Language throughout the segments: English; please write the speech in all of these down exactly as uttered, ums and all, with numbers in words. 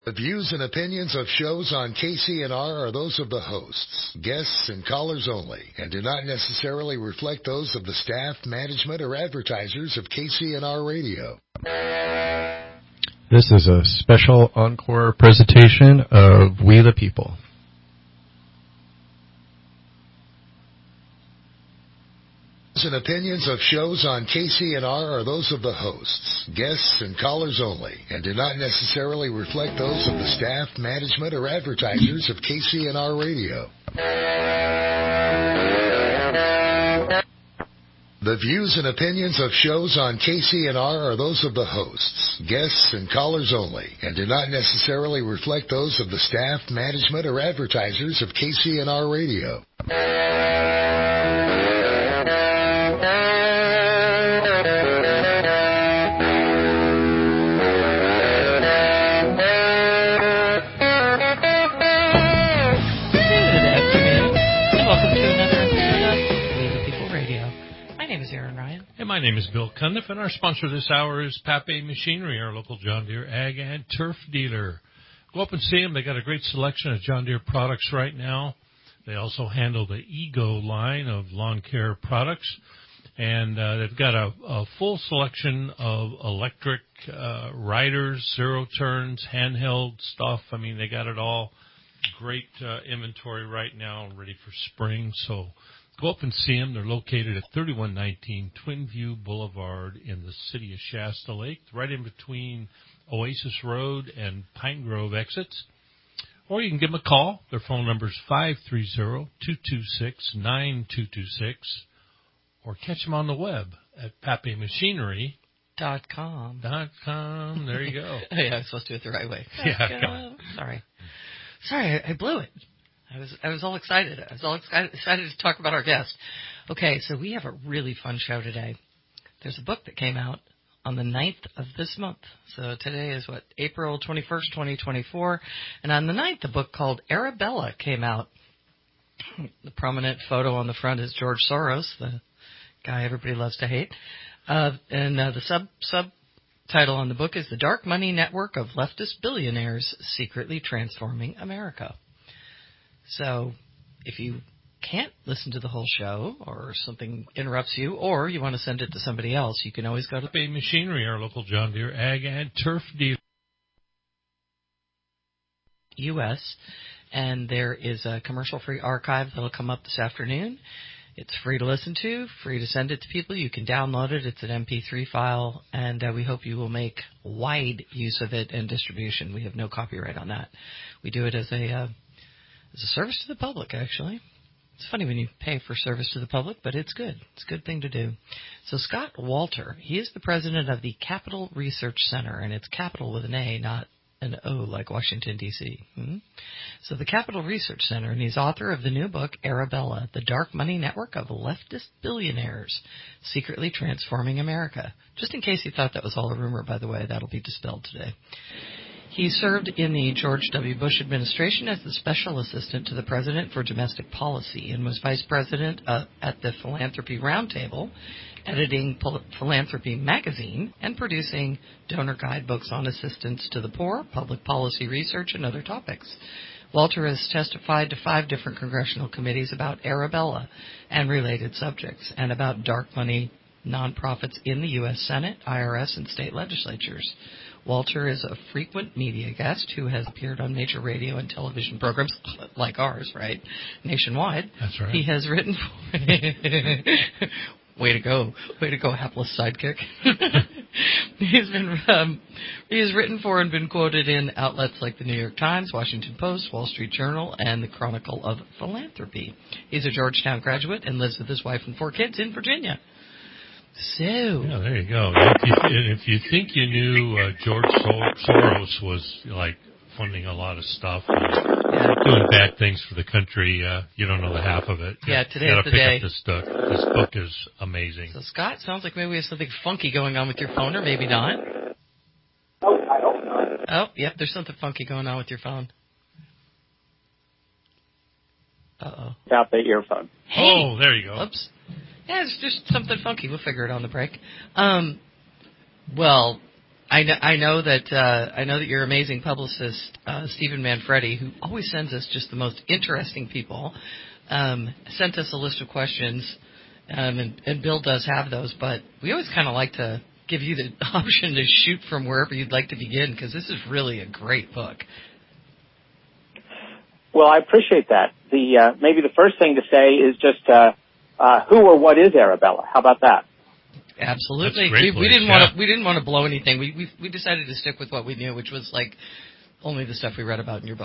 The views and opinions of shows on K C N R are those of the hosts, guests, and callers only, and do not necessarily reflect those of the staff, management, or advertisers of K C N R Radio. This is a special encore presentation of We the People. And opinions of shows on K C N R are those of the hosts, guests, and callers only, and do not necessarily reflect those of the staff, management, or advertisers of K C N R Radio. The views and opinions of shows on K C N R are those of the hosts, guests, and callers only, and do not necessarily reflect those of the staff, management, or advertisers of K C N R Radio. And my name is Bill Cundiff, and our sponsor this hour is Pape Machinery, our local John Deere ag and turf dealer. Go up and see them. They got a great selection of John Deere products right now. They also handle the Ego line of lawn care products, and uh, they've got a, a full selection of electric uh, riders, zero turns, handheld stuff. I mean, they got it all. Great uh, inventory right now, ready for spring. So go up and see them. They're located at thirty-one nineteen Twin View Boulevard in the city of Shasta Lake, right in between Oasis Road and Pine Grove exits. Or you can give them a call. Their phone number is five three zero, two two six, nine two two six. Or catch them on the web at pape machinery dot com. Dot com. There you go. Hey, I was supposed to do it the right way. Yeah, come on. Sorry. Sorry, I, I blew it. I was I was all excited. I was all excited, excited to talk about our guest. Okay, so we have a really fun show today. There's a book that came out on the ninth of this month. So today is, what, April twenty-first, twenty twenty-four. And on the ninth, a book called Arabella came out. The prominent photo on the front is George Soros, the guy everybody loves to hate. Uh, and uh, the sub subtitle on the book is The Dark Money Network of Leftist Billionaires Secretly Transforming America. So if you can't listen to the whole show or something interrupts you or you want to send it to somebody else, you can always go to Pape Machinery, our local John Deere ag and turf dealer. U S And there is a commercial-free archive that will come up this afternoon. It's free to listen to, free to send it to people. You can download it. It's an M P three file, and uh, we hope you will make wide use of it and distribution. We have no copyright on that. We do it as a uh, as a service to the public, actually. It's funny when you pay for service to the public, but it's good. It's a good thing to do. So Scott Walter, he is the president of the Capital Research Center, and it's capital with an A, not an O like Washington, D C Mm-hmm. So the Capital Research Center, and he's author of the new book, Arabella, The Dark Money Network of Leftist Billionaires Secretly Transforming America. Just in case you thought that was all a rumor, by the way, that'll be dispelled today. He served in the George W. Bush administration as the Special Assistant to the President for Domestic Policy and was Vice President uh, at the Philanthropy Roundtable, editing Pol- Philanthropy Magazine, and producing donor guidebooks on assistance to the poor, public policy research, and other topics. Walter has testified to five different congressional committees about Arabella and related subjects, and about dark money nonprofits in the U S Senate, I R S, and state legislatures. Walter is a frequent media guest who has appeared on major radio and television programs like ours, right, nationwide. That's right. He has written for... Way to go. Way to go, hapless sidekick. He's been um, he has written for and been quoted in outlets like the New York Times, Washington Post, Wall Street Journal, and the Chronicle of Philanthropy. He's a Georgetown graduate and lives with his wife and four kids in Virginia. So, yeah, there you go. If you, if you think you knew uh, George Soros was like funding a lot of stuff, and yeah. doing bad things for the country, uh, you don't know the half of it. Yeah, you today's gotta the pick day. Up this, book. This book is amazing. So, Scott, sounds like maybe we have something funky going on with your phone, or maybe not. Oh, I hope not. Oh, yep, there's something funky going on with your phone. Uh-oh. Tap the earphone. Hey. Oh, there you go. Oops. Yeah, it's just something funky. We'll figure it on the break. Um, well, I know, I know that uh, I know that your amazing publicist, uh, Stephen Manfredi, who always sends us just the most interesting people, um, sent us a list of questions, um, and, and Bill does have those, but we always kind of like to give you the option to shoot from wherever you'd like to begin, because this is really a great book. Well, I appreciate that. The uh, maybe the first thing to say is just uh, uh, who or what is Arabella? How about that? Absolutely. We, we didn't yeah. want to. We didn't want to blow anything. We, we we decided to stick with what we knew, which was like only the stuff we read about in your book.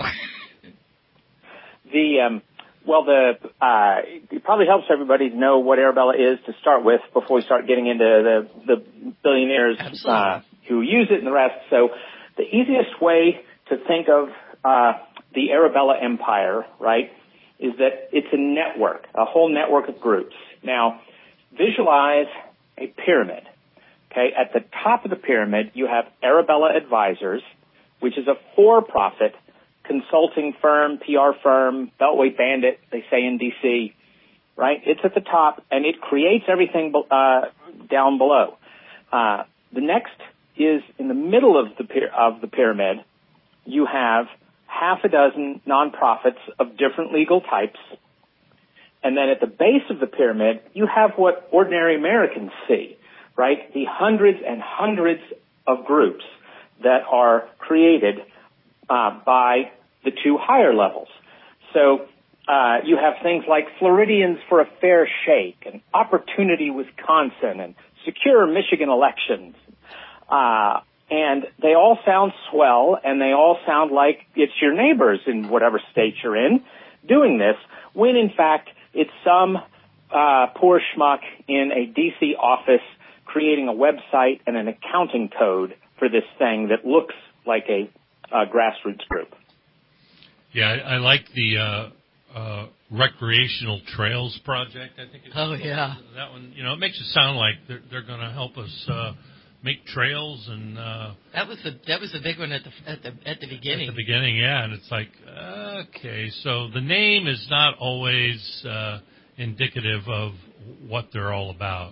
the um, well, the uh, it probably helps everybody to know what Arabella is to start with before we start getting into the the billionaires uh, who use it and the rest. So, the easiest way to think of uh, the Arabella empire, right, is that it's a network, a whole network of groups. Now, visualize a pyramid. Okay, at the top of the pyramid, you have Arabella Advisors, which is a for-profit consulting firm, P R firm, Beltway Bandit, they say in D C, right? It's at the top, and it creates everything uh, down below. Uh, the next is in the middle of the py- of the pyramid. You have half a dozen nonprofits of different legal types. And then at the base of the pyramid, you have what ordinary Americans see, right? The hundreds and hundreds of groups that are created uh, by the two higher levels. So uh, you have things like Floridians for a Fair Shake and Opportunity Wisconsin and Secure Michigan Elections. Uh, and they all sound swell, and they all sound like it's your neighbors in whatever state you're in doing this, when in fact it's some uh, poor schmuck in a D C office creating a website and an accounting code for this thing that looks like a, a grassroots group. Yeah, I, I like the uh, uh, recreational trails project. I think it's oh yeah, that one. You know, it makes it sound like they're, they're going to help us uh, make trails and. Uh, that was the that was the big one at the at the at the beginning. At the beginning, yeah, and it's like okay, so the name is not always uh, indicative of what they're all about.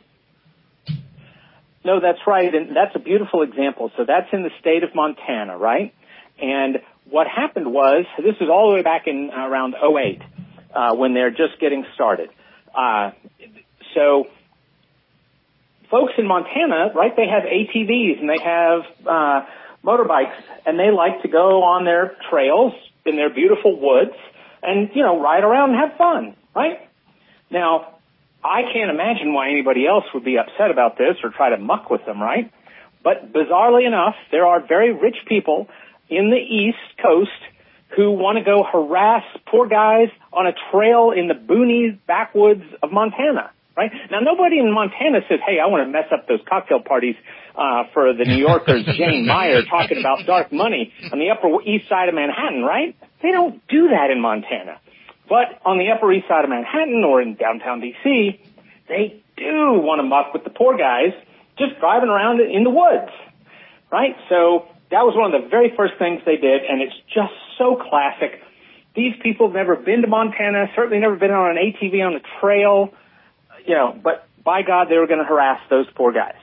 No, that's right, and that's a beautiful example. So that's in the state of Montana, right? And what happened was, this is all the way back in uh, around oh eight, uh, when they're just getting started. Uh, so folks in Montana, right, they have A T Vs and they have uh, motorbikes, and they like to go on their trails in their beautiful woods and, you know, ride around and have fun, right? Now, I can't imagine why anybody else would be upset about this or try to muck with them, right? But bizarrely enough, there are very rich people in the East Coast who want to go harass poor guys on a trail in the boonies backwoods of Montana, right? Now, nobody in Montana says, hey, I want to mess up those cocktail parties uh, for the New Yorker's Jane Meyer talking about dark money on the Upper East Side of Manhattan, right? They don't do that in Montana. But on the Upper East Side of Manhattan or in downtown D C, they do want to muck with the poor guys just driving around in the woods, right? So that was one of the very first things they did, and it's just so classic. These people have never been to Montana, certainly never been on an A T V on a trail, you know, but by God, they were going to harass those poor guys.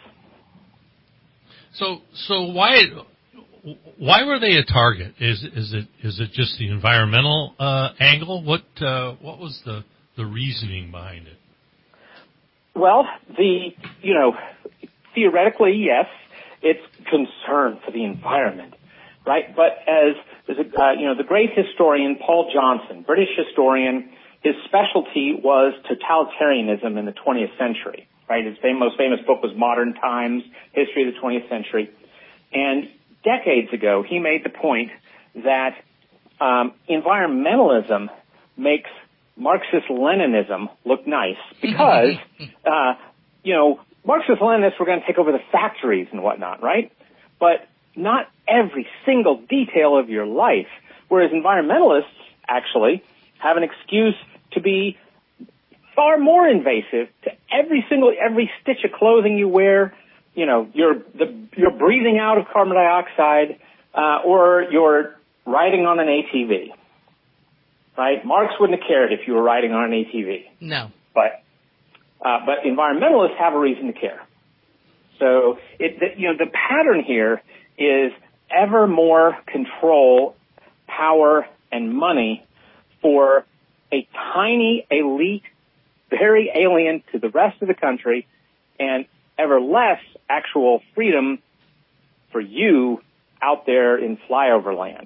So, so why... Why were they a target? Is is it is it just the environmental uh, angle? What uh, what was the, the reasoning behind it? Well, the you know theoretically, yes, it's concern for the environment, right? But as there's a, uh, you know, the great historian Paul Johnson, British historian, his specialty was totalitarianism in the twentieth century. Right, his fam- most famous book was Modern Times: History of the twentieth Century, and decades ago, he made the point that um, environmentalism makes Marxist-Leninism look nice because, uh, you know, Marxist-Leninists were going to take over the factories and whatnot, right? But not every single detail of your life, whereas environmentalists actually have an excuse to be far more invasive to every single, every stitch of clothing you wear. You know, you're the, you're breathing out of carbon dioxide, uh, or you're riding on an A T V, right? Marx wouldn't have cared if you were riding on an A T V. No. But, uh, but environmentalists have a reason to care. So, it, the, you know, the pattern here is ever more control, power, and money for a tiny elite, very alien to the rest of the country, and ever less actual freedom for you out there in flyover land.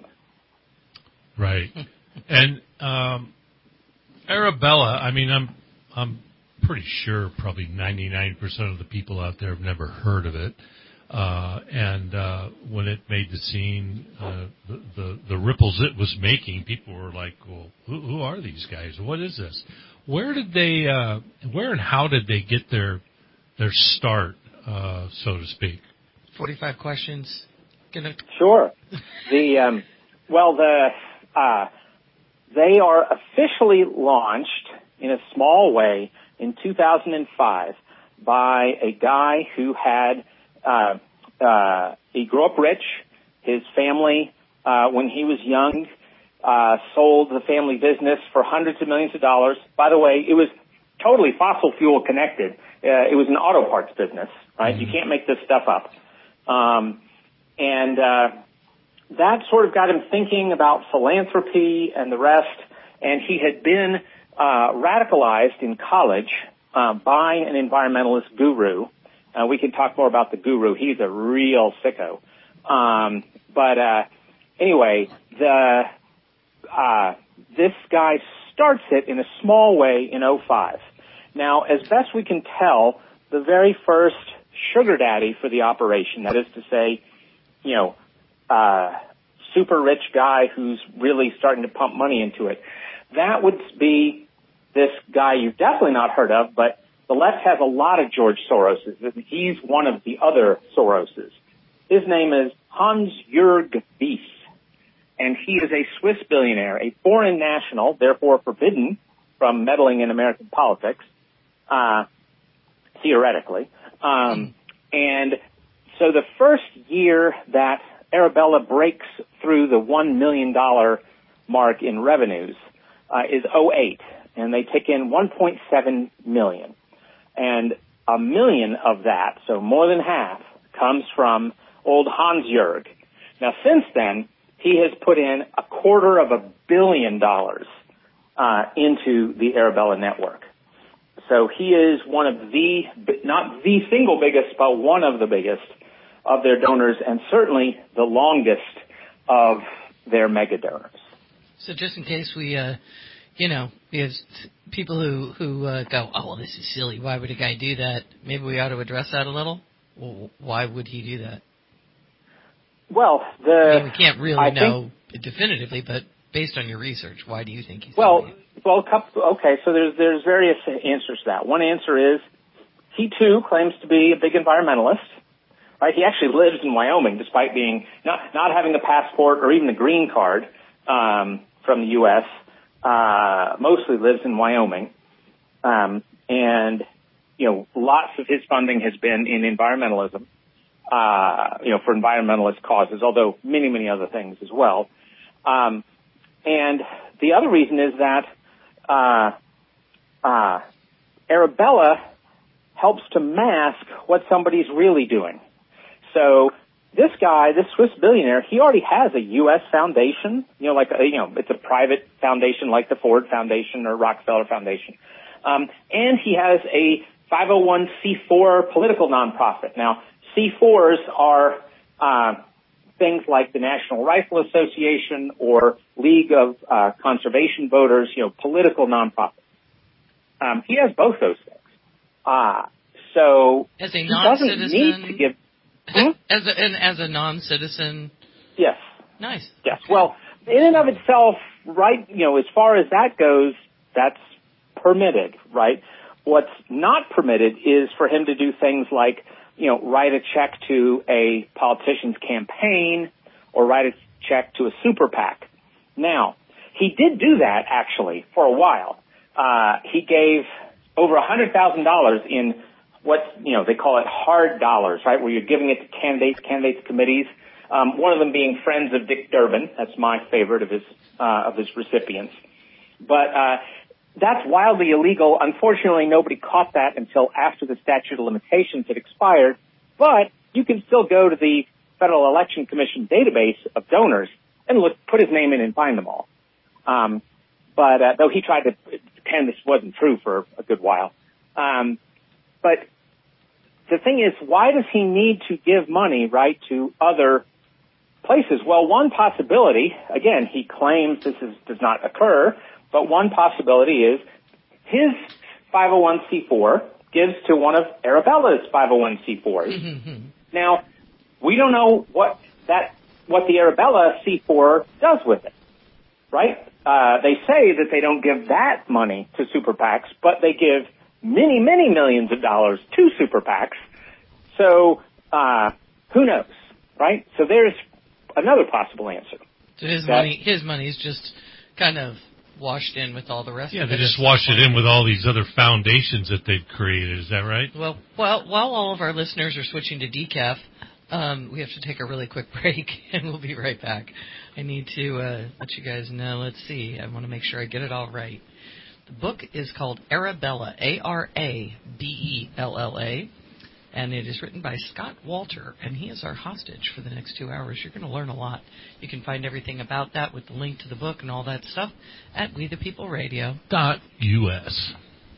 Right. And um, Arabella, I mean, I'm I'm pretty sure probably ninety-nine percent of the people out there have never heard of it. Uh, and uh, when it made the scene, uh, the, the the ripples it was making, people were like, "Well, who, who are these guys? What is this?" Where did they? Uh, where and how did they get their their start, uh, so to speak? Forty-five questions. Gonna... Sure. The um, well, the uh, they are officially launched in a small way in two thousand five by a guy who had. Uh, uh, he grew up rich. His family, uh, when he was young, uh, sold the family business for hundreds of millions of dollars. By the way, it was totally fossil fuel connected. Uh, it was an auto parts business, right? Mm-hmm. You can't make this stuff up. Um, and, uh, that sort of got him thinking about philanthropy and the rest. And he had been, uh, radicalized in college, uh, by an environmentalist guru. Uh, we can talk more about the guru. He's a real sicko. Um, but, uh, anyway, the, uh, this guy starts it in a small way in oh five. Now, as best we can tell, the very first sugar daddy for the operation, that is to say, you know, uh, super rich guy who's really starting to pump money into it, that would be this guy you've definitely not heard of, but the left has a lot of George Soroses, and he's one of the other Soroses. His name is Hans-Jörg Wyss, and he is a Swiss billionaire, a foreign national, therefore forbidden from meddling in American politics, uh, theoretically. Um, and so the first year that Arabella breaks through the one million dollars mark in revenues uh, is oh eight, and they take in one point seven million dollars. And a million of that, so more than half, comes from old Hans-Jörg. Now, since then, he has put in a quarter of a billion dollars uh, into the Arabella network. So he is one of the, not the single biggest, but one of the biggest of their donors, and certainly the longest of their mega donors. So just in case we... Uh You know, because people who who uh, go, oh, well, this is silly. Why would a guy do that? Maybe we ought to address that a little. Well, why would he do that? Well, the I mean, we can't really I know think, definitively, but based on your research, why do you think he's well? doing it? Well, okay. So there's there's various answers to that. One answer is he too claims to be a big environmentalist. Right? He actually lives in Wyoming, despite being not not having the passport or even the green card um, from the U S Uh, mostly lives in Wyoming. Um, and, you know, lots of his funding has been in environmentalism, uh, you know, for environmentalist causes, although many, many other things as well. Um, and the other reason is that, uh, uh, Arabella helps to mask what somebody's really doing. So, this guy, this Swiss billionaire, he already has a U S foundation, you know, like, a, you know, it's a private foundation like the Ford Foundation or Rockefeller Foundation. Um, and he has a five oh one c four political nonprofit. Now, C fours are, uh, things like the National Rifle Association or League of, uh, Conservation Voters, you know, political nonprofits. Um, he has both those things. Uh, so, as a he doesn't need to give, Hmm? As a, and as a non-citizen? Yes. Nice. Yes. Well, in and of itself, right, you know, as far as that goes, that's permitted, right? What's not permitted is for him to do things like, you know, write a check to a politician's campaign or write a check to a super PAC. Now, he did do that, actually, for a while. Uh, he gave over one hundred thousand dollars in what, you know, they call it hard dollars, right, where you're giving it to candidates, candidates committees, um, one of them being Friends of Dick Durbin. That's my favorite of his, uh, of his recipients. But, uh, that's wildly illegal. Unfortunately, nobody caught that until after the statute of limitations had expired, but you can still go to the Federal Election Commission database of donors and look, put his name in and find them all. Um, but uh, though he tried to pretend this wasn't true for a good while. Um, but the thing is, why does he need to give money, right, to other places? Well, one possibility, again, he claims this is, does not occur, but one possibility is his five oh one c four gives to one of Arabella's five oh one c fours. Mm-hmm. Now, we don't know what that what the Arabella C four does with it, right? Uh, they say that they don't give that money to super PACs, but they give many, many millions of dollars to super PACs. So uh, who knows, right? So there's another possible answer. So his that, money, his money is just kind of washed in with all the rest yeah, of it. Yeah, they just washed it in with all these other foundations that they've created. Is that right? Well, well, while all of our listeners are switching to decaf, um, we have to take a really quick break, and we'll be right back. I need to uh, let you guys know. Let's see. I want to make sure I get it all right. The book is called Arabella, A R A B E L L A, and it is written by Scott Walter, and he is our hostage for the next two hours. You're going to learn a lot. You can find everything about that with the link to the book and all that stuff at we the people radio dot U S.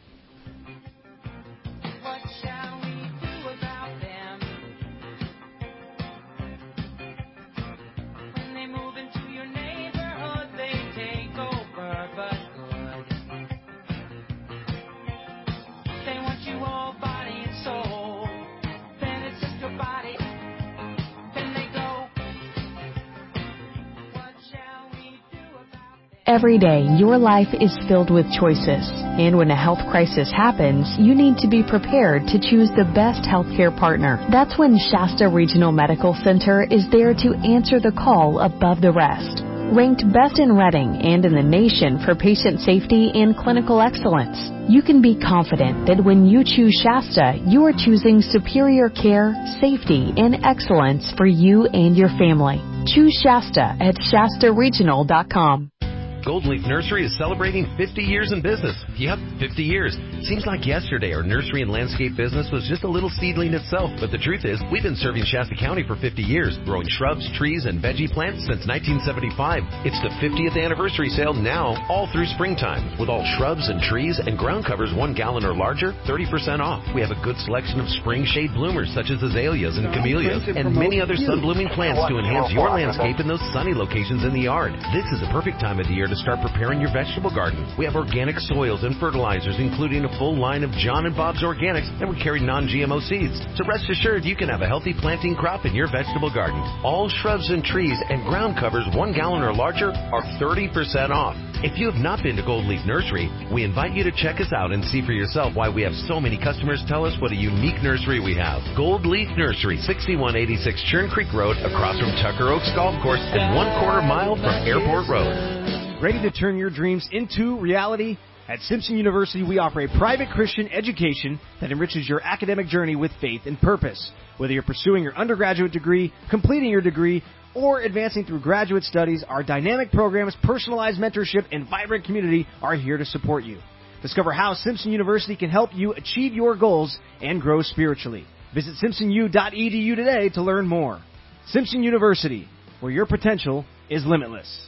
Every day, your life is filled with choices. And when a health crisis happens, you need to be prepared to choose the best healthcare partner. That's when Shasta Regional Medical Center is there to answer the call above the rest. Ranked best in Reading and in the nation for patient safety and clinical excellence, you can be confident that when you choose Shasta, you are choosing superior care, safety, and excellence for you and your family. Choose Shasta at Shasta Regional dot com. Gold Leaf Nursery is celebrating fifty years in business. Yep, fifty years. Seems like yesterday our nursery and landscape business was just a little seedling itself, but the truth is we've been serving Shasta County for fifty years, growing shrubs, trees, and veggie plants since nineteen seventy-five. It's the fiftieth anniversary sale now, all through springtime, with all shrubs and trees and ground covers one gallon or larger, thirty percent off. We have a good selection of spring shade bloomers such as azaleas and camellias, and many other sun-blooming plants to enhance your landscape in those sunny locations in the yard. This is the perfect time of the year to start preparing your vegetable garden. We have organic soils and fertilizers, including a full line of John and Bob's Organics, and we carry non-G M O seeds. So rest assured you can have a healthy planting crop in your vegetable garden. All shrubs and trees and ground covers one gallon or larger are thirty percent off. If you have not been to Gold Leaf Nursery, we invite you to check us out and see for yourself why we have so many customers tell us what a unique nursery we have. Gold Leaf Nursery, sixty-one eighty-six Churn Creek Road, across from Tucker Oaks Golf Course, and one quarter mile from Airport Road. Ready to turn your dreams into reality? At Simpson University, we offer a private Christian education that enriches your academic journey with faith and purpose. Whether you're pursuing your undergraduate degree, completing your degree, or advancing through graduate studies, our dynamic programs, personalized mentorship, and vibrant community are here to support you. Discover how Simpson University can help you achieve your goals and grow spiritually. Visit simpson u dot e d u today to learn more. Simpson University, where your potential is limitless.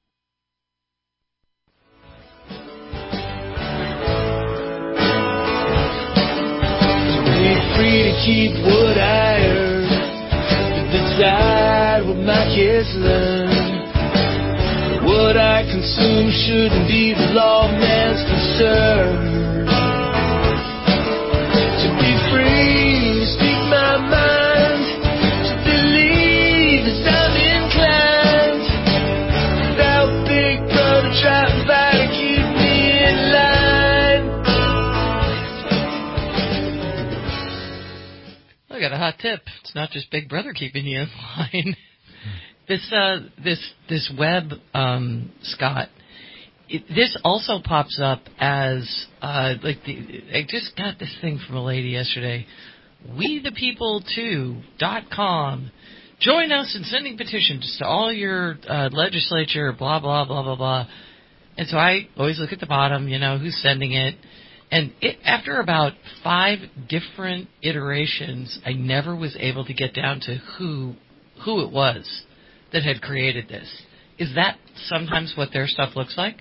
Free to keep what I earn, to decide what my kids learn. What I consume shouldn't be the lawman's concern. To be free, to speak my mind, to believe as I'm inclined, without Big Brother trying to keep me in line. I got a hot tip. It's not just Big Brother keeping you in line. this uh, this this web, um, Scott. It, this also pops up as uh, like the. I just got this thing from a lady yesterday. we the people two dot com. Join us in sending petitions to all your uh, legislature. Blah blah blah blah blah. And so I always look at the bottom. You know who's sending it. And it, after about five different iterations, I never was able to get down to who who it was that had created this. Is that sometimes what their stuff looks like?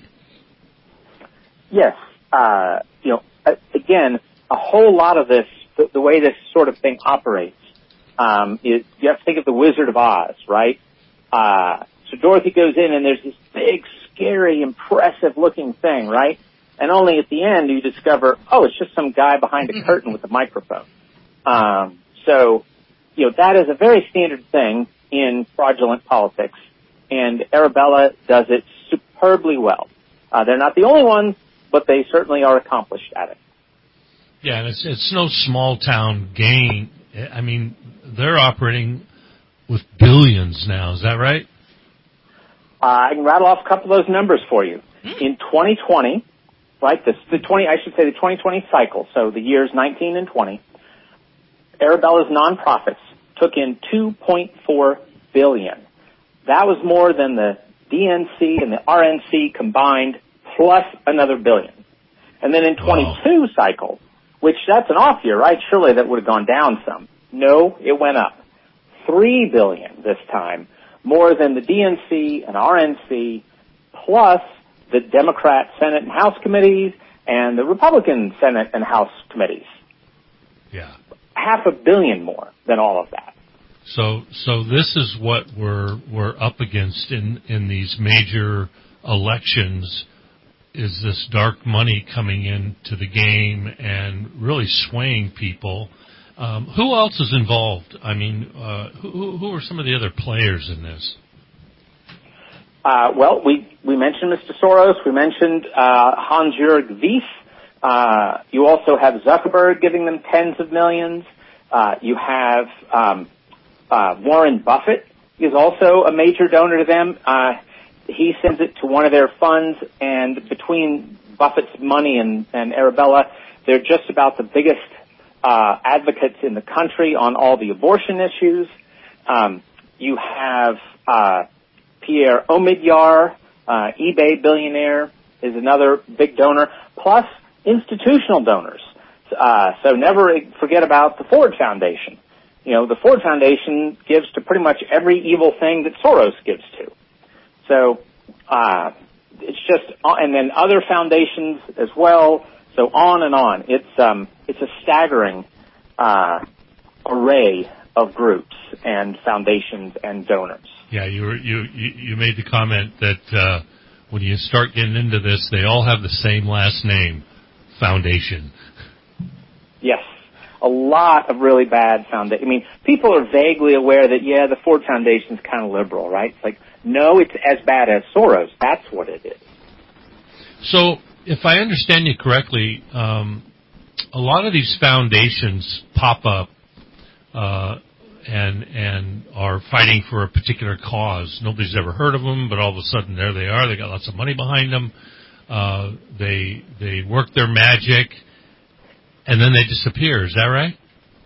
Yes. Uh, you know, again, a whole lot of this, the, the way this sort of thing operates, um, is you have to think of the Wizard of Oz, right? Uh, so Dorothy goes in and there's this big, scary, impressive-looking thing, right? And only at the end you discover, oh, it's just some guy behind a curtain with a microphone. Um, so, you know, that is a very standard thing in fraudulent politics, and Arabella does it superbly well. Uh, they're not the only ones, but they certainly are accomplished at it. Yeah, and it's it's no small-town gang. I mean, they're operating with billions now. Is that right? Uh, I can rattle off a couple of those numbers for you. In twenty twenty, right, this, the twenty, I should say the twenty twenty cycle, so the years nineteen and twenty, Arabella's nonprofits took in two point four billion dollars. That was more than the D N C and the R N C combined, plus another billion. And then in twenty-two wow. cycle, which that's an off year, right? Surely that would have gone down some. No, it went up. Three billion this time, more than the D N C and R N C, plus the Democrat Senate and House committees and the Republican Senate and House committees. Yeah. Half a billion more than all of that. So, so this is what we're we're up against in in these major elections. Is this dark money coming into the game and really swaying people? Um, who else is involved? I mean, uh, who, who are some of the other players in this? Uh, well, we, we mentioned Mister Soros. We mentioned uh, Hans-Jörg Wyss. Uh, you also have Zuckerberg giving them tens of millions. Uh, you have um, uh, Warren Buffett is also a major donor to them. Uh, he sends it to one of their funds, and between Buffett's money and, and Arabella, they're just about the biggest uh, advocates in the country on all the abortion issues. Um, you have uh, Pierre Omidyar, uh, eBay billionaire, is another big donor, plus institutional donors. Uh, so never forget about the Ford Foundation. You know, the Ford Foundation gives to pretty much every evil thing that Soros gives to. So, uh, it's just, and then other foundations as well, so on and on. It's, um, it's a staggering, uh, array of groups and foundations and donors. Yeah, you were, you, you, you made the comment that, uh, when you start getting into this, they all have the same last name, Foundation. Yes. A lot of really bad foundations. I mean, people are vaguely aware that, yeah, the Ford Foundation's kind of liberal, right? It's like, no, it's as bad as Soros. That's what it is. So, if I understand you correctly, um, a lot of these foundations pop up uh, and and are fighting for a particular cause. Nobody's ever heard of them, but all of a sudden there they are. They got lots of money behind them. Uh, they they work their magic, and then they disappear. Is that right?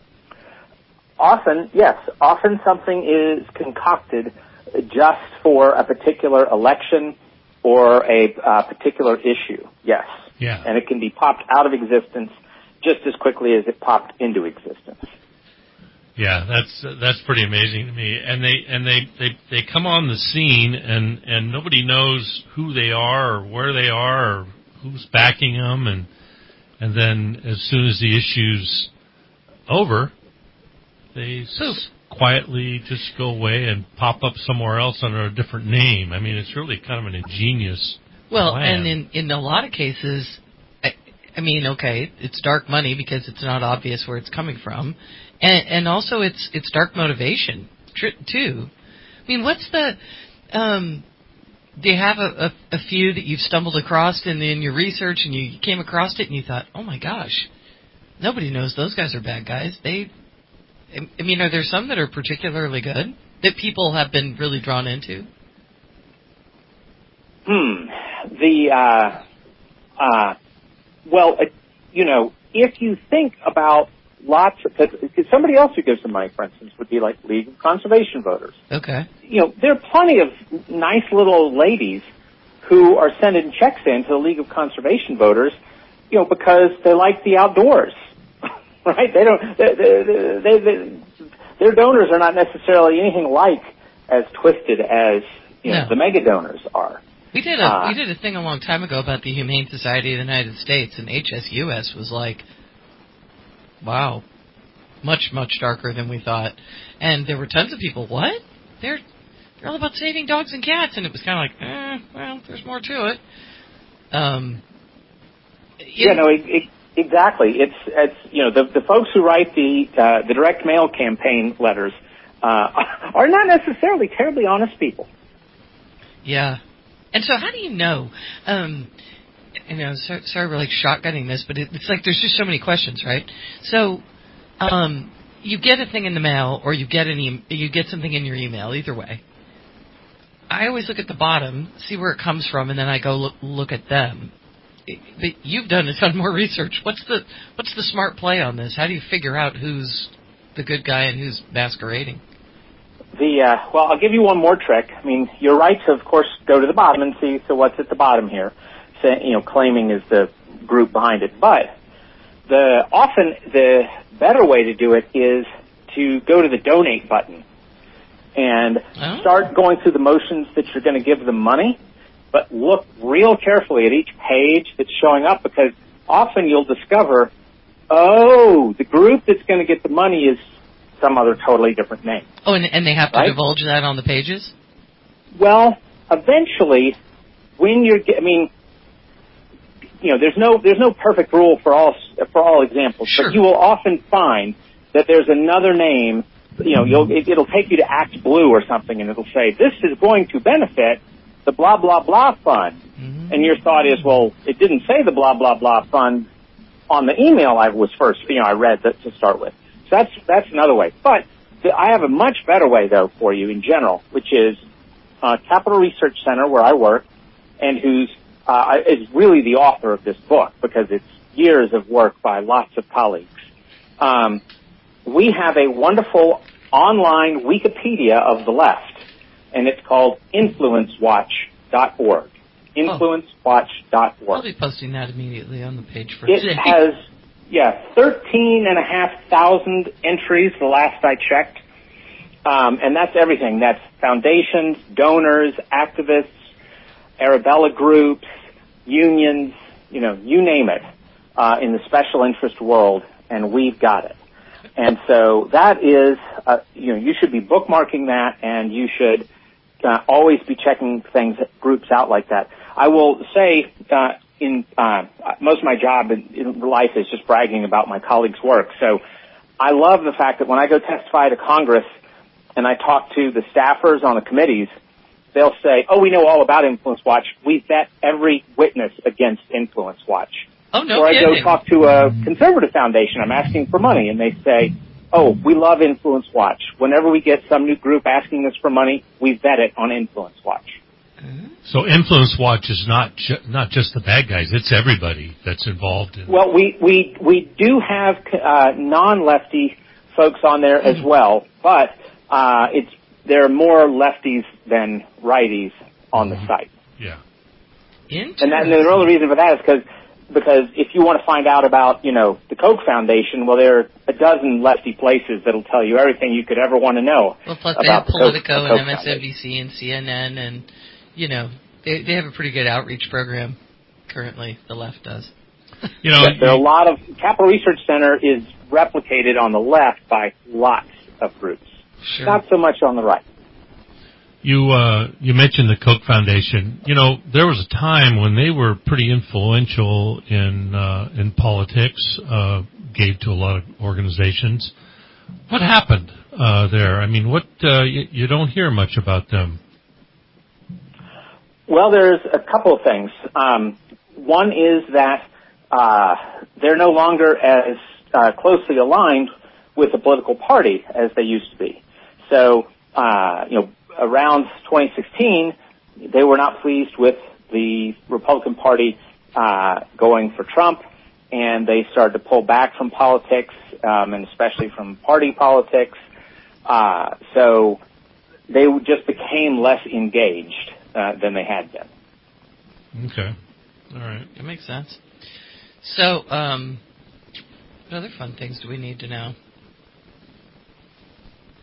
Often, yes. Often something is concocted just for a particular election or a uh, particular issue, yes. Yeah. And it can be popped out of existence just as quickly as it popped into existence. Yeah, that's that's pretty amazing to me. And they and they, they, they come on the scene, and, and nobody knows who they are or where they are or who's backing them, and and then as soon as the issue's over, they s- quietly just go away and pop up somewhere else under a different name. I mean, it's really kind of an ingenious Well, plan. and in, in a lot of cases, I, I mean, okay, it's dark money because it's not obvious where it's coming from. And, and also it's it's dark motivation, tr- too. I mean, what's the... Um, do you have a, a, a few that you've stumbled across in, in your research and you came across it and you thought, oh, my gosh, nobody knows those guys are bad guys. They... I mean, are there some that are particularly good that people have been really drawn into? Hmm. The, uh, uh, well, uh, you know, if you think about lots of, because somebody else who gives them money, for instance, would be like League of Conservation Voters. Okay. You know, there are plenty of nice little old ladies who are sending checks in to the League of Conservation Voters, you know, because they like the outdoors. Right? They don't. They, they, they, they, their donors are not necessarily anything like as twisted as you know, no. the mega donors are. We did a uh, we did a thing a long time ago about the Humane Society of the United States, and H S U S was like, wow, much much darker than we thought. And there were tons of people. What? They're they're all about saving dogs and cats, and it was kind of like, eh, well, there's more to it. Um, yeah, no, it, it, exactly. It's it's you know the the folks who write the uh, the direct mail campaign letters uh, are not necessarily terribly honest people. Yeah. And so how do you know, um, you know, so, sorry we're like shotgunning this, but it, it's like there's just so many questions, right? So um, you get a thing in the mail or you get an e- you get something in your email, either way. I always look at the bottom, see where it comes from, and then I go look, look at them. But you've done a ton more research. What's the what's the smart play on this? How do you figure out who's the good guy and who's masquerading? The uh, well, I'll give you one more trick. I mean, you're right to, of course, go to the bottom and see, so what's at the bottom here. So, you know, claiming is the group behind it. But the often the better way to do it is to go to the donate button and oh. start going through the motions that you're going to give them money, but look real carefully at each page that's showing up, because often you'll discover, oh, the group that's going to get the money is some other totally different name. Oh, and, and they have to right? divulge that on the pages? Well, eventually, when you're, I mean, you know, there's no there's no perfect rule for all for all examples, sure. but you will often find that there's another name. You know, you'll, it, it'll take you to Act Blue or something, and it'll say this is going to benefit the blah blah blah fund, mm-hmm. and your thought is, well, it didn't say the blah blah blah fund on the email I was first, you know, I read that to start with. That's that's another way. But the, I have a much better way, though, for you in general, which is uh, Capital Research Center, where I work, and who's uh, is really the author of this book, because it's years of work by lots of colleagues. Um, we have a wonderful online Wikipedia of the left, and it's called influence watch dot org. influence watch dot org. I'll be posting that immediately on the page for it today. It has... Yeah, thirteen and a half thousand entries the last I checked. Um, and that's everything. That's foundations, donors, activists, Arabella groups, unions, you know, you name it, uh, in the special interest world, and we've got it. And so that is, uh, you know, you should be bookmarking that, and you should uh, always be checking things, groups out like that. I will say, uh, in uh, most of my job in, in life is just bragging about my colleagues' work. So I love the fact that when I go testify to Congress and I talk to the staffers on the committees, they'll say, oh, we know all about Influence Watch. We vet every witness against Influence Watch. Oh, no Or I kidding. go talk to a conservative foundation. I'm asking for money, and they say, oh, we love Influence Watch. Whenever we get some new group asking us for money, we vet it on Influence Watch. So Influence Watch is not ju- not just the bad guys; it's everybody that's involved in. Well, we we we do have uh, non-lefty folks on there as well, but uh, it's there are more lefties than righties on the site. Yeah. And, that, and the only reason for that is because because if you want to find out about you know the Koch Foundation, well, there are a dozen lefty places that'll tell you everything you could ever want to know. Well, plus about they have the Politico Koch, and M S N B C and C N N and. You know, they they have a pretty good outreach program currently, the left does. You know, yes, there are a lot of, Capital Research Center is replicated on the left by lots of groups. Sure. Not so much on the right. You uh, you mentioned the Koch Foundation. You know, there was a time when they were pretty influential in uh, in politics, uh, gave to a lot of organizations. What happened uh, there? I mean, what uh, you, you don't hear much about them. Well, there's a couple of things. Um, one is that uh, they're no longer as uh, closely aligned with the political party as they used to be. So, uh, you know, around twenty sixteen, they were not pleased with the Republican Party uh, going for Trump, and they started to pull back from politics, um, and especially from party politics. Uh, so they just became less engaged Uh, than they had been. Okay. All right. That makes sense. So, um, what other fun things do we need to know?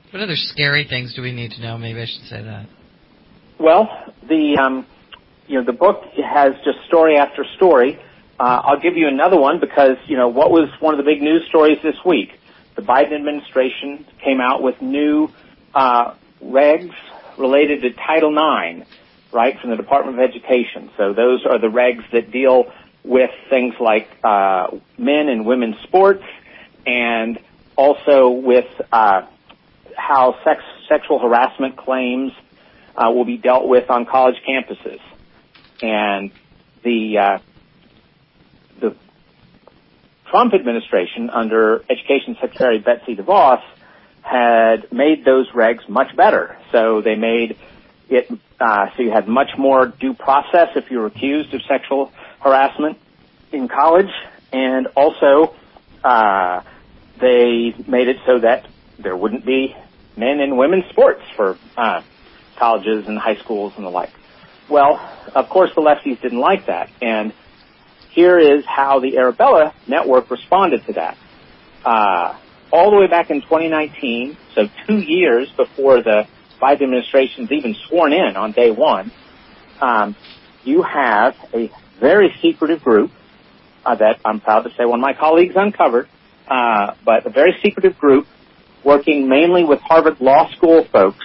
What other scary things do we need to know? Maybe I should say that. Well, the um, you know the book has just story after story. Uh, I'll give you another one because you know what was one of the big news stories this week. The Biden administration came out with new uh, regs related to Title nine, right, from the Department of Education. So those are the regs that deal with things like uh, men and women's sports, and also with uh, how sex, sexual harassment claims uh, will be dealt with on college campuses. And the uh, the Trump administration, under Education Secretary Betsy DeVos, had made those regs much better. So they made it uh, so you had much more due process if you were accused of sexual harassment in college, and also uh, they made it so that there wouldn't be men and women's sports for uh, colleges and high schools and the like. Well, of course, the lefties didn't like that, and here is how the Arabella Network responded to that. Uh, all the way back in twenty nineteen, so two years before the Biden administration's even sworn in on day one, um, you have a very secretive group uh, that I'm proud to say one of my colleagues uncovered, uh, but a very secretive group working mainly with Harvard Law School folks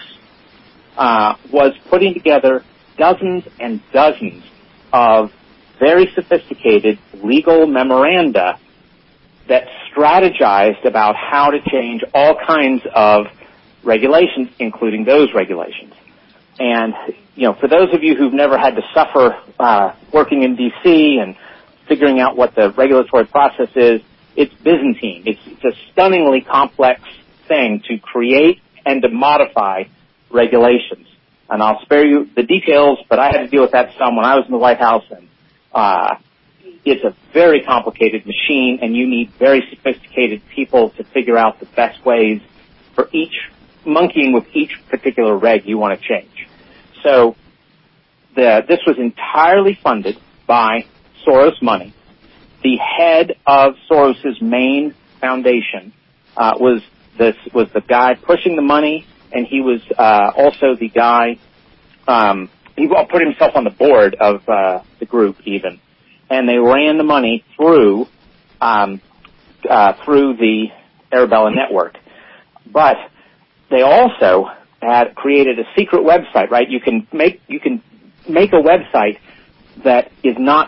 uh, was putting together dozens and dozens of very sophisticated legal memoranda that strategized about how to change all kinds of regulations, including those regulations. And, you know, for those of you who've never had to suffer uh, working in D C and figuring out what the regulatory process is, it's Byzantine. It's, it's a stunningly complex thing to create and to modify regulations. And I'll spare you the details, but I had to deal with that some when I was in the White House, and uh, it's a very complicated machine, and you need very sophisticated people to figure out the best ways for each, monkeying with each particular reg you want to change. So the, this was entirely funded by Soros money. The head of Soros's main foundation uh, was this was the guy pushing the money, and he was uh, also the guy. Um, he put himself on the board of uh, the group, even, and they ran the money through um, uh, through the Arabella Network. But they also had created a secret website. Right, you can make you can make a website that is not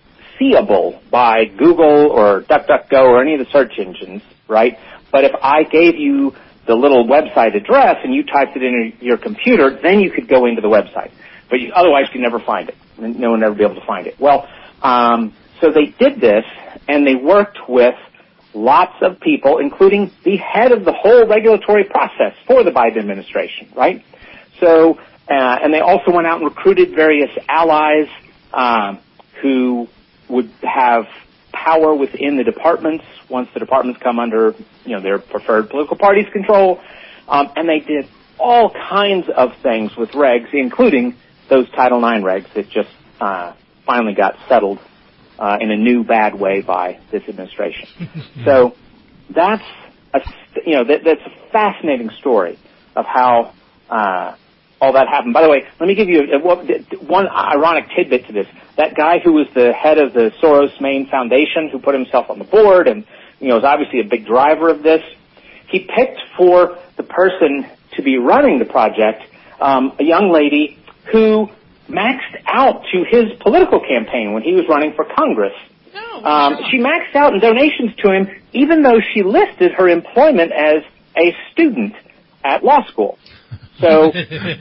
seeable by Google or DuckDuckGo or any of the search engines, right? But if I gave you the little website address and you typed it in your computer, then you could go into the website. But you, otherwise you'd never find it. No one would ever be able to find it. Well, um, so they did this, and they worked with lots of people, including the head of the whole regulatory process for the Biden administration, right? So, uh, and they also went out and recruited various allies um, who would have power within the departments once the departments come under, you know, their preferred political party's control. Um, and they did all kinds of things with regs, including those Title nine regs that just uh, finally got settled uh, in a new bad way by this administration. So that's a, you know, that, that's a fascinating story of how uh, all that happened. By the way, let me give you a, one ironic tidbit to this. That guy who was the head of the Soros main foundation, who put himself on the board and, you know, is obviously a big driver of this, he picked for the person to be running the project um, a young lady who maxed out to his political campaign when he was running for Congress. No, um, she maxed out in donations to him, even though she listed her employment as a student at law school. So,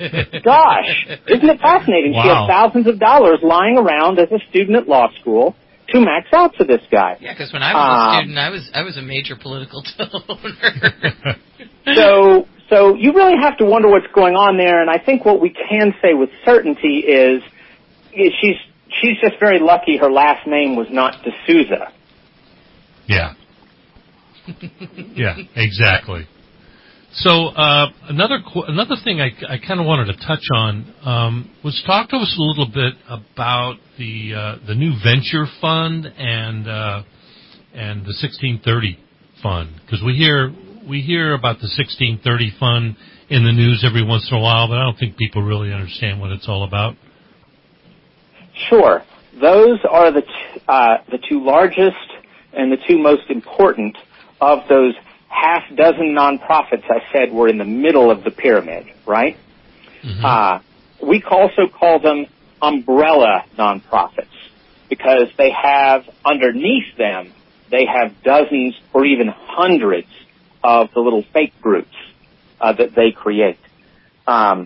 gosh, isn't it fascinating? Wow. She had thousands of dollars lying around as a student at law school to max out to this guy. Yeah, because when I was um, a student, I was I was a major political donor. so, so you really have to wonder what's going on there. And I think what we can say with certainty is, is she's she's just very lucky her last name was not D'Souza. Yeah. Yeah, exactly. So uh, another qu- another thing I, I kind of wanted to touch on um, was talk to us a little bit about the uh, the new venture fund and uh, and the sixteen thirty fund, because we hear we hear about the sixteen thirty fund in the news every once in a while, but I don't think people really understand what it's all about. Sure. Those are the t- uh, the two largest and the two most important of those half dozen nonprofits I said were in the middle of the pyramid, right? Mm-hmm. Uh, we also call them umbrella nonprofits because they have underneath them, they have dozens or even hundreds of the little fake groups uh, that they create. Um,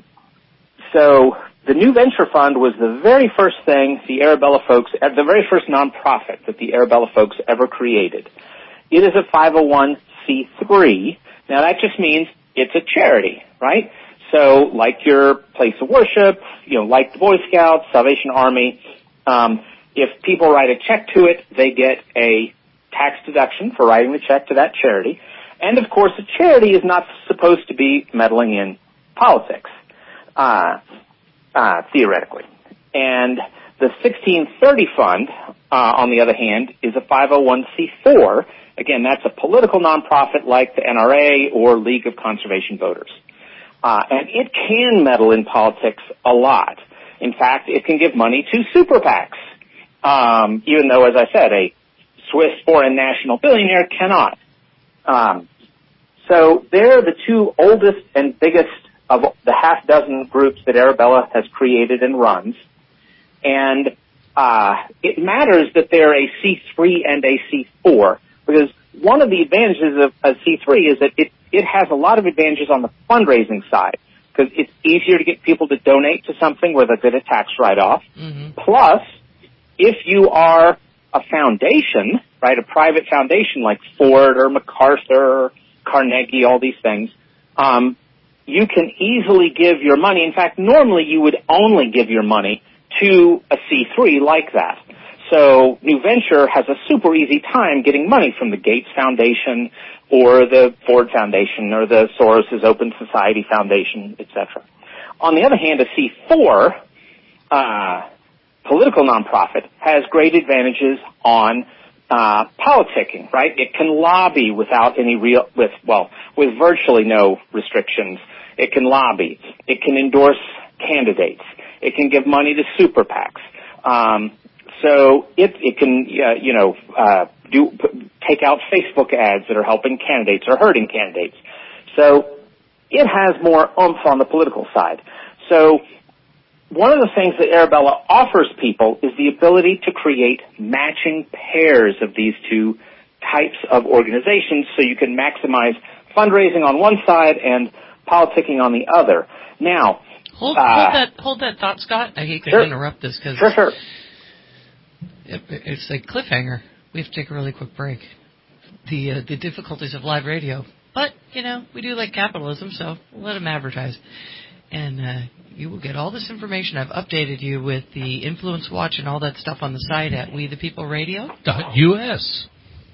so the New Venture Fund was the very first thing the Arabella folks, the very first nonprofit that the Arabella folks ever created. It is a five oh one c three. Now that just means it's a charity, right? So like your place of worship, you know, like the Boy Scouts, Salvation Army, um, if people write a check to it, they get a tax deduction for writing the check to that charity. And of course, a charity is not supposed to be meddling in politics, uh, uh, theoretically. And the sixteen thirty fund, uh, on the other hand, is a five oh one c four. Again, that's a political nonprofit like the N R A or League of Conservation Voters. Uh, and it can meddle in politics a lot. In fact, it can give money to super PACs, um, even though, as I said, a Swiss foreign national billionaire cannot. Um, so they're the two oldest and biggest of the half dozen groups that Arabella has created and runs. And uh, it matters that they're a C three and a C four, because one of the advantages of a C three is that it, it has a lot of advantages on the fundraising side, because it's easier to get people to donate to something with a good tax write-off. Mm-hmm. Plus, if you are a foundation, right, a private foundation like Ford or MacArthur or Carnegie, all these things, um, you can easily give your money. In fact, normally you would only give your money to a C three like that. So New Venture has a super easy time getting money from the Gates Foundation or the Ford Foundation or the Soros' Open Society Foundation, et cetera. On the other hand, a C four, uh, political nonprofit, has great advantages on uh, politicking, right? It can lobby without any real, with, well, with virtually no restrictions. It can lobby. It can endorse candidates. It can give money to super PACs. Um, So it, it can, uh, you know, uh, do, take out Facebook ads that are helping candidates or hurting candidates. So it has more oomph on the political side. So one of the things that Arabella offers people is the ability to create matching pairs of these two types of organizations so you can maximize fundraising on one side and politicking on the other. Now, hold, uh, hold that, hold that thought, Scott. I hate to sure. interrupt this because sure, sure. It, it's a cliffhanger. We have to take a really quick break. The uh, the difficulties of live radio, but you know we do like capitalism, so we'll let them advertise, and uh, you will get all this information. I've updated you with the Influence Watch and all that stuff on the site at We The People Radio dot U S.